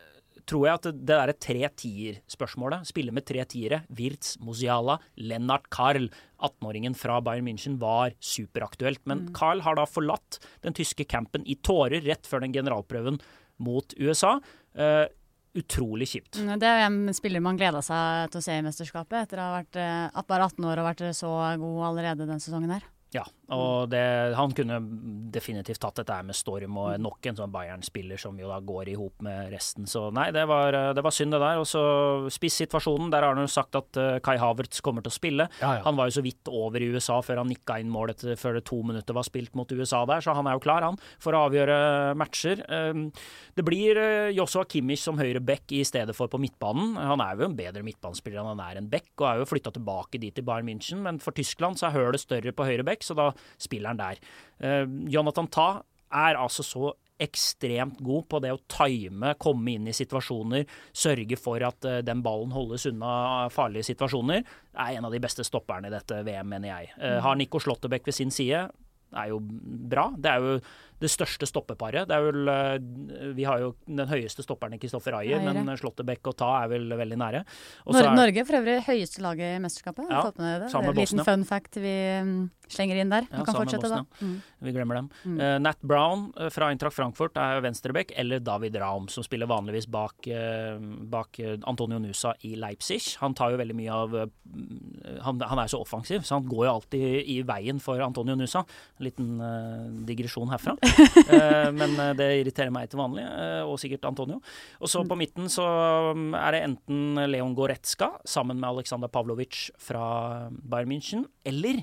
tror jeg at det, det der tre-tier-spørsmålet, spille med tre tiere, Wirtz, Musiala, Lennart Karl, atten-åringen fra Bayern München, var superaktuelt. Men mm. Karl har da forlatt den tyske campen i tårer rett før den generalprøven mot U S A. Uh, utrolig kjipt. Det er en spiller man gleder seg til å se i mesterskapet, etter å ha vært at bare atten år og vært så god allerede den sesongen her. Ja, og det, han kunne definitivt tatt dette her med storm og nok en sånn Bayern-spiller som jo da går i hop med resten. Så nei, det var, det var synd det der. Og så spissituasjonen, der har han jo sagt at uh, Kai Havertz kommer til å spille. Ja, ja. Han var jo så vidt over i U S A før han nikka inn målet før det to minutter var spilt mot U S A der, så han er jo klar han for å avgjøre matcher. Um, det blir uh, Joshua Kimmich som høyre back i stedet for på midtbanen. Han er jo en bedre midtbanespiller enn han er en back, og er jo flyttet tilbake dit i Bayern München, men for Tyskland så er hølet større på høyre back, så da spiller han der. Uh, Jonathan Tah er altså så ekstremt god på det å time, komme inn i situasjoner, sørge for at uh, den ballen holdes unna farlige situasjoner, er en av de beste stopperne i dette V M, mener jeg. Uh, har Nico Schlotterbeck ved sin side, er jo bra. Det er jo det største stoppeparet. Det er vel, vi har jo den høyeste stopperen i Kristoffer Ayer, Ayer, men Schlotterbeck og Tah er vel veldig nære. Nor- er, Norge for øvrig høyeste laget i mesterskapet. Ja, det. Det er en liten fun fact vi slenger inn der. Du ja, kan fortsette da. Mm. Vi glemmer dem. Mm. Uh, Nat Brown fra Eintracht Frankfurt er venstreback, eller David Raum, som spiller vanligvis bak, uh, bak Antonio Nusa i Leipzig. Han tar jo veldig mye av uh, han, han er så offensiv, så han går jo alltid i, i veien for Antonio Nusa. En liten uh, digresjon herfra. uh, men uh, det irriterer meg til vanlig, uh, og sikkert Antonio. Og så mm. på midten så er det enten Leon Goretzka sammen med Alexander Pavlovic fra Bayern München, eller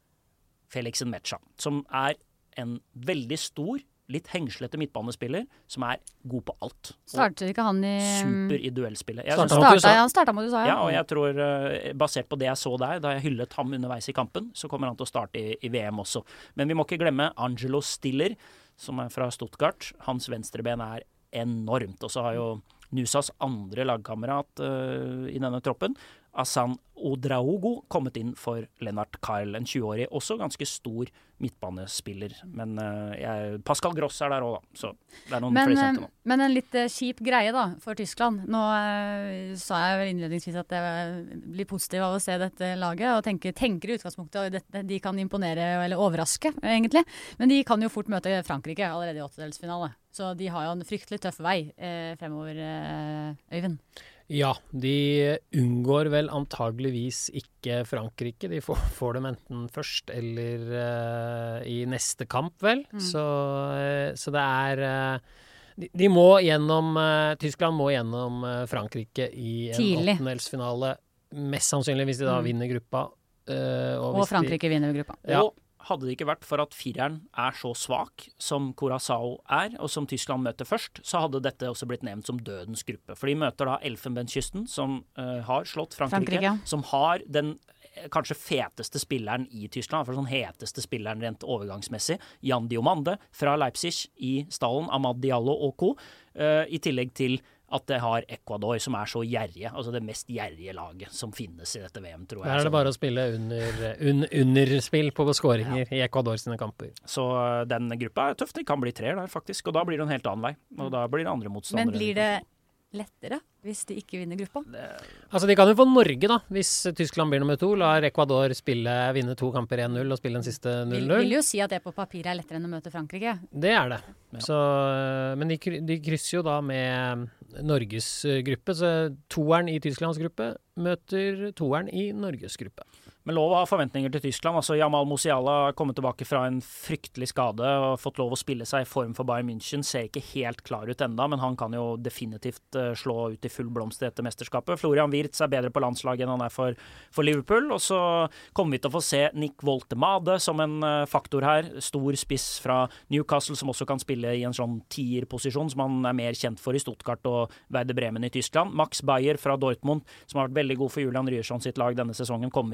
Felix Nmecha, som er en veldig stor, litt hengslete midtbanespiller, som er god på alt. Starter ikke han i super i duellspillet. Starta, starta, ja, han starta mot U S A, ja. Ja, og jeg tror, basert på det jeg så der, da jeg hyllet ham underveis i kampen, så kommer han til å starte i, i V M også. Men vi må ikke glemme Angelo Stiller, som er fra Stuttgart. Hans venstreben er enormt. Og så har jo Nusas andre lagkamerat uh, i denne troppen, Asan Odraogo, kommet inn for Lennart Karl, en tjue-årig, også ganske stor midtbanespiller. Men uh, jeg, Pascal Gross er der også, da. Så det er noen men, flere kjente nå. Men en litt uh, kjip greie da, for Tyskland. Nå uh, sa jeg vel innledningsvis at jeg blir positiv av å se dette laget, og tenker, tenker i utgangspunktet at de kan imponere eller overraske, egentlig. Men de kan jo fort møte Frankrike allerede i åttedelsfinale. Så de har jo en fryktelig tøff vei eh, fremover, eh, Øyvind. Ja, de unngår vel antageligvis ikke Frankrike. De får, får dem enten først eller uh, i neste kamp, vel. Mm. Så, uh, så det er uh, de, de må gjennom uh, Tyskland må gjennom uh, Frankrike i en åttendelsfinale. Mest sannsynlig hvis de da mm. vinner gruppa. Uh, og og Frankrike de, vinner gruppa. Ja. Og hadde det ikke vært for at fireren er så svak som Curaçao er, og som Tyskland møter først, så hadde dette også blitt nevnt som dødens gruppe. For de møter da Elfenbenskysten, som uh, har slått Frankrike, Frankrike, som har den kanskje feteste spilleren i Tyskland, for sånn heteste spilleren rent overgangsmessig, Jan Diomande fra Leipzig i stallen, Amad Diallo og co., uh, i tillegg til at det har Ecuador, som er så gjerrige, altså det mest gjerrige laget som finnes i dette V M, tror jeg. Der er det bare å spille under, un, underspill på skåringer ja. i Ecuador sine kamper. Så den gruppa er tøff, det kan bli treer der faktisk, og da blir det en helt annen vei, og da blir det andre motstandere. Men blir det lettere hvis de ikke vinner gruppa? Det... Altså de kan jo få Norge da, hvis Tyskland blir nummer to, lar Ecuador spille, vinne to kamper én null og spille den siste null null. Vil, vil jo si at det på papiret er lettere enn å møte Frankrike. Det er det. Ja. Så, men de, de krysser jo da med Norges gruppe, så toeren i Tysklands gruppe møter toeren i Norges gruppe. Men lov å ha forventninger til Tyskland. Altså Jamal Musiala har kommet tilbake fra en fryktelig skade og fått lov å spille seg i form for Bayern München. Ser ikke helt klar ut enda, men han kan jo definitivt uh, slå ut i full blomst i dette mesterskapet. Florian Wirtz er bedre på landslaget enn han er for, for Liverpool. Og så kommer vi til å få se Nick Woltemade som en uh, faktor her. Stor spiss fra Newcastle som også kan spille i en sånn tier-posisjon som han er mer kjent for i Stuttgart og Werder Bremen i Tyskland. Max Bayer fra Dortmund, som har vært veldig god for Julian Ryerson sitt lag denne sesongen, kommer vi til å få se.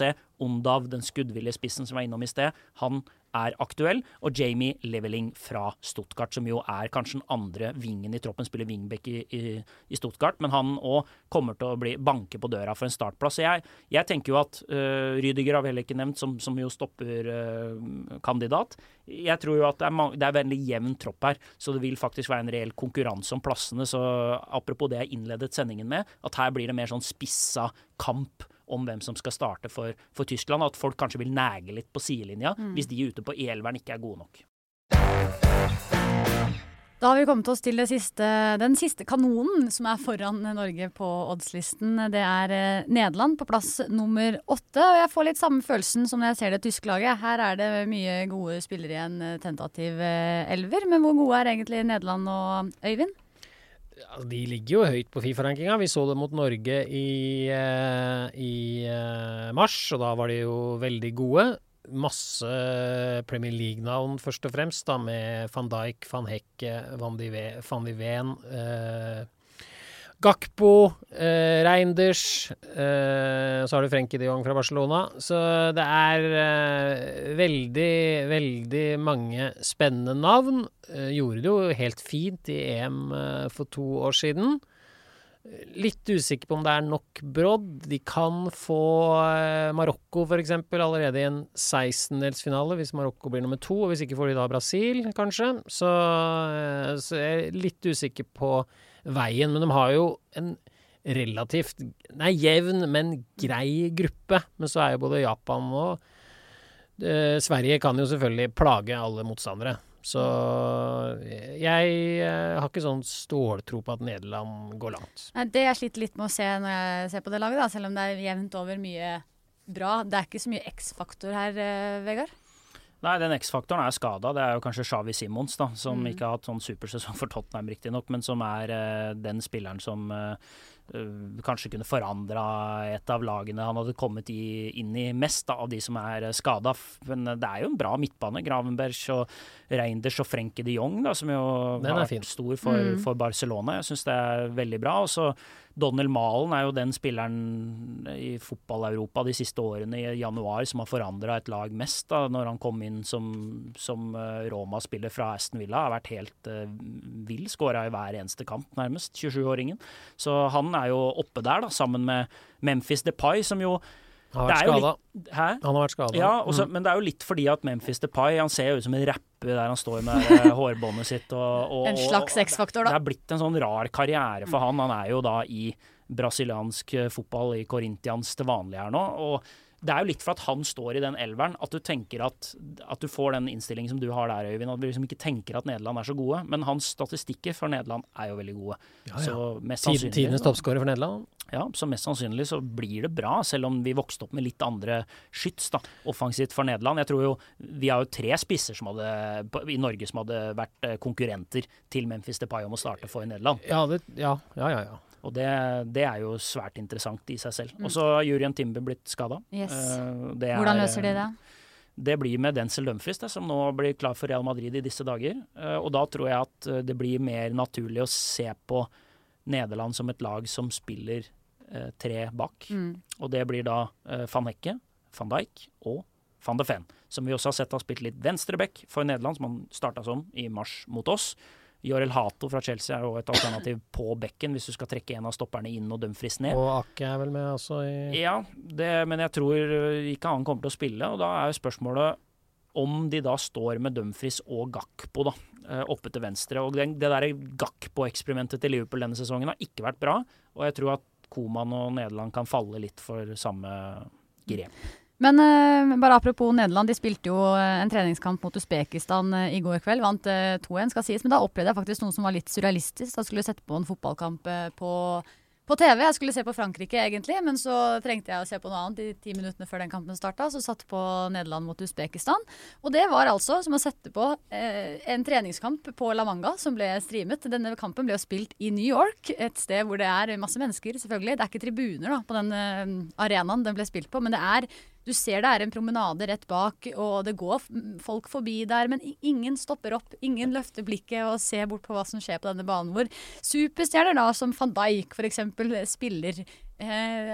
se. Ondav, den skuddvillige spissen som var innom i sted, han er aktuell. Og Jamie Leveling fra Stuttgart, som jo er kanskje den andre vingen i troppen, spiller wingback i, i, i Stuttgart, men han også kommer til å bli banke på døra for en startplass. Så jeg, jeg tenker jo at uh, Rüdiger har vel ikke nevnt, som, som jo stopper uh, kandidat. Jeg tror jo at det er, det er veldig jevn tropp her, så det vil faktisk være en reell konkurranse om plassene. Så apropos det jeg innledet sendingen med, at her blir det mer sånn spissa kamp om hvem som skal starte for, for Tyskland, at folk kanskje vil næge litt på sidelinja, mm. hvis de ute på elveren ikke er gode nok. Da har vi kommet oss til det siste, den siste kanonen som er foran Norge på oddslisten. Det er Nederland på plass nummer åtte, og jeg får litt samme følelsen som når jeg ser det tyske laget. Her er det mye gode spillere i en tentativ elver, men hvor gode er egentlig Nederland og Øyvind? De ligger jo høyt på FIFA-rankinga. Vi så det mot Norge i, i mars, og da var de jo veldig gode. Masse Premier League-navn først og fremst, da, med Van Dijk, Van Hekke, Van de Ven, eh, Gakpo, eh, Reinders, eh, så har du Frenkie de Jong fra Barcelona. Så det er eh, veldig, veldig mange spennende navn. Eh, gjorde det jo helt fint i E M eh, for to år siden. Litt usikker på om det er nok brodd. De kan få eh, Marokko for eksempel allerede i en sekstendelsfinale hvis Marokko blir nummer to, og hvis ikke får de da Brasil kanskje. Så, eh, så jeg er litt usikker på veien, men de har jo en relativt, nei jevn, men grei gruppe. Men så er jo både Japan og eh, Sverige kan jo selvfølgelig plage alle motstandere. Så jeg eh, har ikke sånn ståltro på at Nederland går langt. Nei, det jeg sliter litt med å se når jeg ser på det laget, da, selv om det er jevnt over mye bra. Det er ikke så mye X-faktor her, eh, Vegard? Nei, den X-faktoren er skadet. Det er jo kanskje Xavi Simons, da, som mm. ikke har hatt sånn supersesong for Tottenham riktig nok, men som er uh, den spilleren som uh, uh, kanskje kunne forandra et av lagene han hadde kommet i, inn i mest da, av de som er uh, skadet. Men uh, det er jo en bra midtbane. Gravenberg og Reinders og Frenkie de Jong, da, som jo har vært stor for, mm. for Barcelona. Jeg synes det er veldig bra. Og så Donnell Malen er jo den spilleren i fotball-Europa de siste årene i januar som har forandret et lag mest da, når han kom inn som, som Roma-spiller fra Aston Villa. Har vært helt uh, vill, skåret i hver eneste kamp nærmest, tjuesju-åringen. Så han er jo oppe der da, sammen med Memphis Depay, som jo Han har vært skada. Han har vært skada. Ja, også, mm. men det er jo litt fordi at Memphis Depay, han ser jo ut som en rapper der han står med uh, hårbåndet sitt. Og, og, en slags X-faktor, da. Det er blitt en sånn rar karriere for han. Han er jo da i brasiliansk fotball i Corinthians til vanlig her nå, og det er jo litt for at han står i den elveren, at du tenker at, at du får den innstillingen som du har der, Øyvind, at du liksom ikke tenker at Nederland er så gode, men hans statistikker for Nederland er jo veldig gode. Ja, ja. Så mest sannsynlig, Tidenes toppskårer for Nederland? Ja, så mest sannsynlig så blir det bra, selv om vi vokste opp med litt andre skyts da, offensivt for Nederland. Jeg tror jo, vi har jo tre spisser som hadde, i Norge som hadde vært konkurrenter til Memphis Depay om å starte for Nederland. Ja, det, ja, ja, ja, ja. Og det, det er jo svært interessant i seg selv. Og så har Jurien Timber blitt skadet. Yes. Uh, Hvordan løser de det? Det blir med Denzel Dumfries, det, som nå blir klar for Real Madrid i disse dager. Uh, og da tror jeg at det blir mer naturlig å se på Nederland som et lag som spiller uh, tre bak. Mm. Og det blir da uh, Van Hekke, Van Dijk og Van de Ven, som vi også har sett har spilt litt venstreback for Nederland, som han startet som i mars mot oss. Jorel Hato fra Chelsea er jo et alternativ på bekken hvis du skal trekke en av stopperne inn og Dumfries ned. Og Akke er vel med også i... Ja, det, men jeg tror ikke han kommer til å spille, og da er jo spørsmålet om de da står med Dumfries og Gakpo da, oppe til venstre. Og det, det der Gakpo-eksperimentet til Liverpool denne sesongen har ikke vært bra, og jeg tror at Koman og Nederland kan falle litt for samme grep. Men uh, bare apropos Nederland, de spilte jo en treningskamp mot Uzbekistan uh, i går kveld, vant uh, to en skal sies, men da opplevde jeg faktisk noe som var litt surrealistisk. Da skulle jeg sette på en fotballkamp uh, på, på T V. Jeg skulle se på Frankrike egentlig, men så trengte jeg å se på noe annet i ti minuttene før den kampen startet, så satt på Nederland mot Uzbekistan. Og det var altså som å sette på uh, en treningskamp på La Manga som ble streamet. Denne kampen ble jo spilt i New York, et sted hvor det er masse mennesker selvfølgelig. Det er ikke tribuner da, på den uh, arenaen den ble spilt på, men det er Du ser det er en promenade rett bak, og det går folk forbi der, men ingen stopper opp, ingen løfter blikket og ser bort på hva som skjer på denne banen, hvor superstjerner da, som Van Dijk for eksempel, spiller. Eh,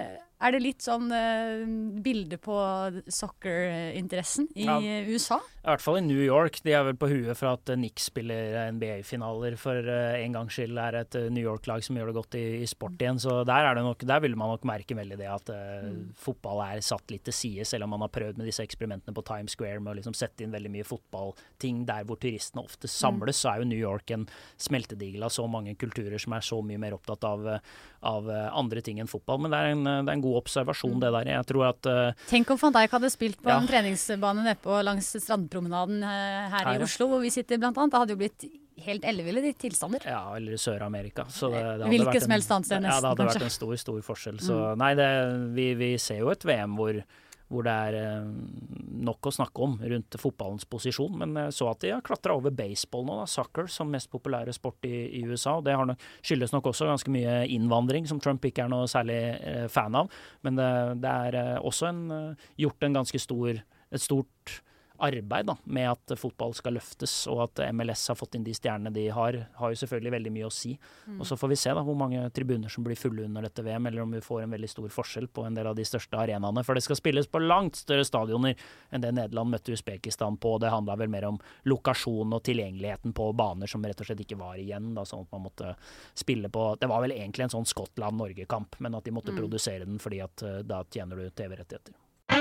Er det litt sånn uh, bilde på soccer-interessen i ja. U S A? I hvert fall i New York. De er vel på huet for at Knicks spiller N B A-finaler for uh, en gangs skyld er et uh, New York-lag som gjør det godt i, i sport igjen. Så der, er det nok, der vil man nok merke veldig det at uh, mm. fotball er satt litt til side, selv om man har prøvd med disse eksperimentene på Times Square med å liksom sette inn veldig mye fotballting der hvor turistene ofte samles, mm. så er jo New York en smeltedigel av så mange kulturer som er så mye mer opptatt av, av andre ting enn fotball. Men det er en, det er en god observasjon, det der. Jeg tror at uh, Tenk om Van Dijk hadde spilt på ja. en treningsbane nede på langs strandpromenaden uh, her, her i Oslo, hvor vi sitter blant annet. Det hadde jo blitt helt elleville de tilstander. Ja, eller Sør-Amerika. Så det, det Hvilket som helst annet sted nesten, ja, det hadde kanskje. vært en stor, stor forskjell. Så mm. nei, det, vi, vi ser jo et V M hvor hvor det er eh, nok å snakke om rundt fotballens posisjon, men jeg så at de har klatret over baseball nå, da, soccer, som mest populære sport i, i U S A, og det har nok, skyldes nok også ganske mye innvandring, som Trump ikke er noe særlig eh, fan av, men det, det er eh, også en, eh, gjort en ganske stor, et stort arbeid da, med at fotball skal løftes, og at M L S har fått inn de stjernene de har, har jo selvfølgelig veldig mye å si. Mm. Og så får vi se da hvor mange tribuner som blir fulle under dette V M, eller om vi får en veldig stor forskjell på en del av de største arenaene, for det skal spilles på langt større stadioner enn det Nederland møtte Uzbekistan på. Det handlet vel mer om lokasjon og tilgjengeligheten på baner som rett og slett ikke var igjen, da, sånn at man måtte spille på, det var vel egentlig en sånn Skottland-Norge-kamp, men at de måtte mm. produsere den fordi at da tjener du T V-rettigheter.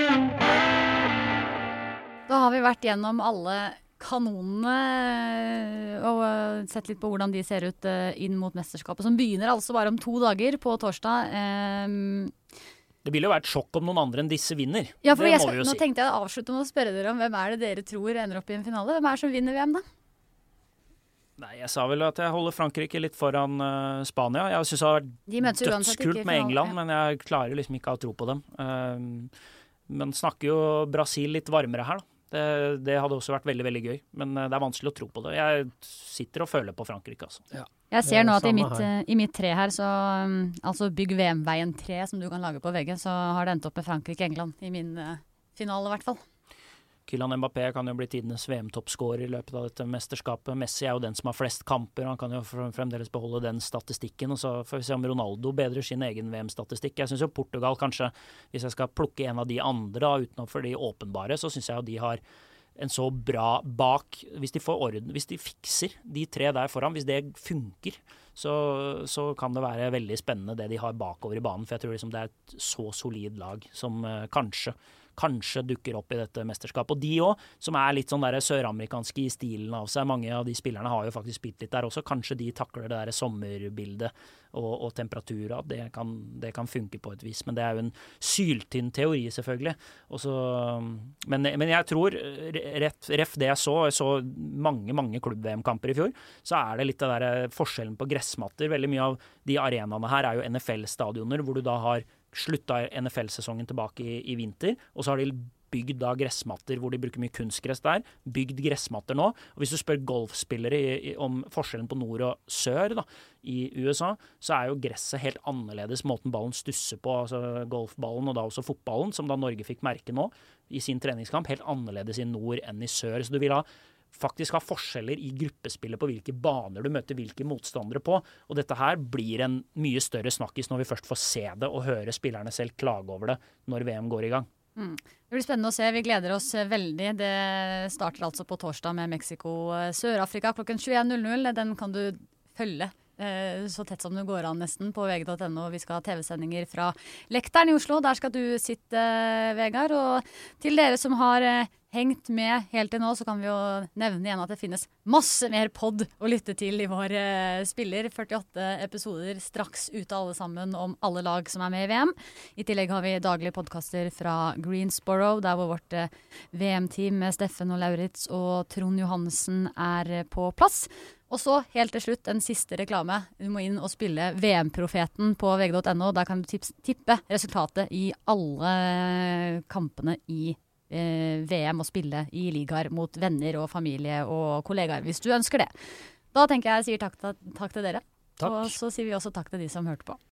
Da har vi vært gjennom alle kanonene og sett litt på hvordan de ser ut inn mot mesterskapet, som begynner altså bare om to dager på torsdag. Um, det vil jo være et sjokk om noen andre enn disse vinner. Ja, for det jeg må skal, vi jo nå si. tenkte jeg å avslutte med å spørre dere om hvem er det dere tror ender opp i en finale? Hvem er det som vinner V M da? Nei, jeg sa vel at jeg holder Frankrike litt foran uh, Spania. Jeg synes det har vært de dødskult med England, ja. Men jeg klarer liksom ikke å ha tro på dem. Uh, men snakker jo Brasil litt varmere her da. Det, det hadde også vært veldig, veldig gøy, men det er vanskelig å tro på det. Jeg sitter og føler på Frankrike, altså. Ja. Jeg ser nå at i mitt, i mitt tre her, så, altså bygg V M-veien tre, som du kan lage på veggen, så har det endt opp med Frankrike-England i min uh, finale i hvert fall. Kylian Mbappé kan jo bli tidenes V M-toppscorer i løpet av dette mesterskapet. Messi er jo den som har flest kamper, han kan jo fremdeles beholde den statistikken, og så får vi se om Ronaldo bedrer sin egen V M-statistikk. Jeg synes jo Portugal kanskje, hvis jeg skal plukke en av de andre utenfor de åpenbare, så synes jeg jo de har en så bra bak, hvis de får orden, hvis de fikser de tre der foran, hvis det funker, så, så kan det være veldig spennende det de har bakover i banen, for jeg tror liksom det er et så solid lag som uh, kanskje kanskje dukker opp i dette mesterskapet. Og de også, som er litt sånn der søramerikanske i stilen av seg, mange av de spillerne har jo faktisk spilt litt der også, kanskje de takler det der sommerbildet og, og temperatura, det kan, det kan funke på et vis, men det er jo en syltynn teori selvfølgelig. Også, men, men jeg tror, rett, ref det jeg så, jeg så mange, mange klubb-V M-kamper i fjor, så er det litt det der forskjellen på gressmatter. Veldig mye av de arenaene her er jo N F L-stadioner, hvor du da har slutta N F L-sesongen tilbake i, i vinter, og så har de bygd da gressmatter hvor de bruker mye kunstgress der, bygd gressmatter nå, og hvis du spør golfspillere i, i, om forskjellen på nord og sør da, i U S A, så er jo gresset helt annerledes, måten ballen stusser på, altså golfballen og da også fotballen, som da Norge fikk merke nå i sin treningskamp, helt annerledes i nord enn i sør, så du vil ha faktisk ha forskjeller i gruppespillet på hvilke baner du møter hvilke motstandere på, og dette her blir en mye større snakkis når vi først får se det og høre spillerne selv klage over det når V M går i gang. Mm. Det blir spennende å se, vi gleder oss veldig. Det starter altså på torsdag med Mexico Sør-Afrika klokken tjueen null null, den kan du følge så tett som det går an nesten på V G punktum N O. Vi skal ha T V-sendinger fra Lekteren i Oslo, der skal du sitte, Vegard, og til dere som har hengt med helt til nå, så kan vi jo nevne igjen at det finnes masse mer podd å lytte til i vår uh, spiller. førtiåtte episoder straks ute alle sammen om alle lag som er med i V M. I tillegg har vi daglige podcaster fra Greensboro, der hvor vårt uh, V M-team med Steffen og Lauritz og Trond Johansen er uh, på plass. Og så helt til slutt en siste reklame. Du må inn og spille V M-profeten på V G punktum N O. Der kan du tips, tippe resultatet i alle kampene i V M og spille i ligaer mot venner og familie og kollegaer, hvis du ønsker det. Da tenker jeg jeg sier takk til, takk til dere. Takk. Og så sier vi også takk til de som hørte på.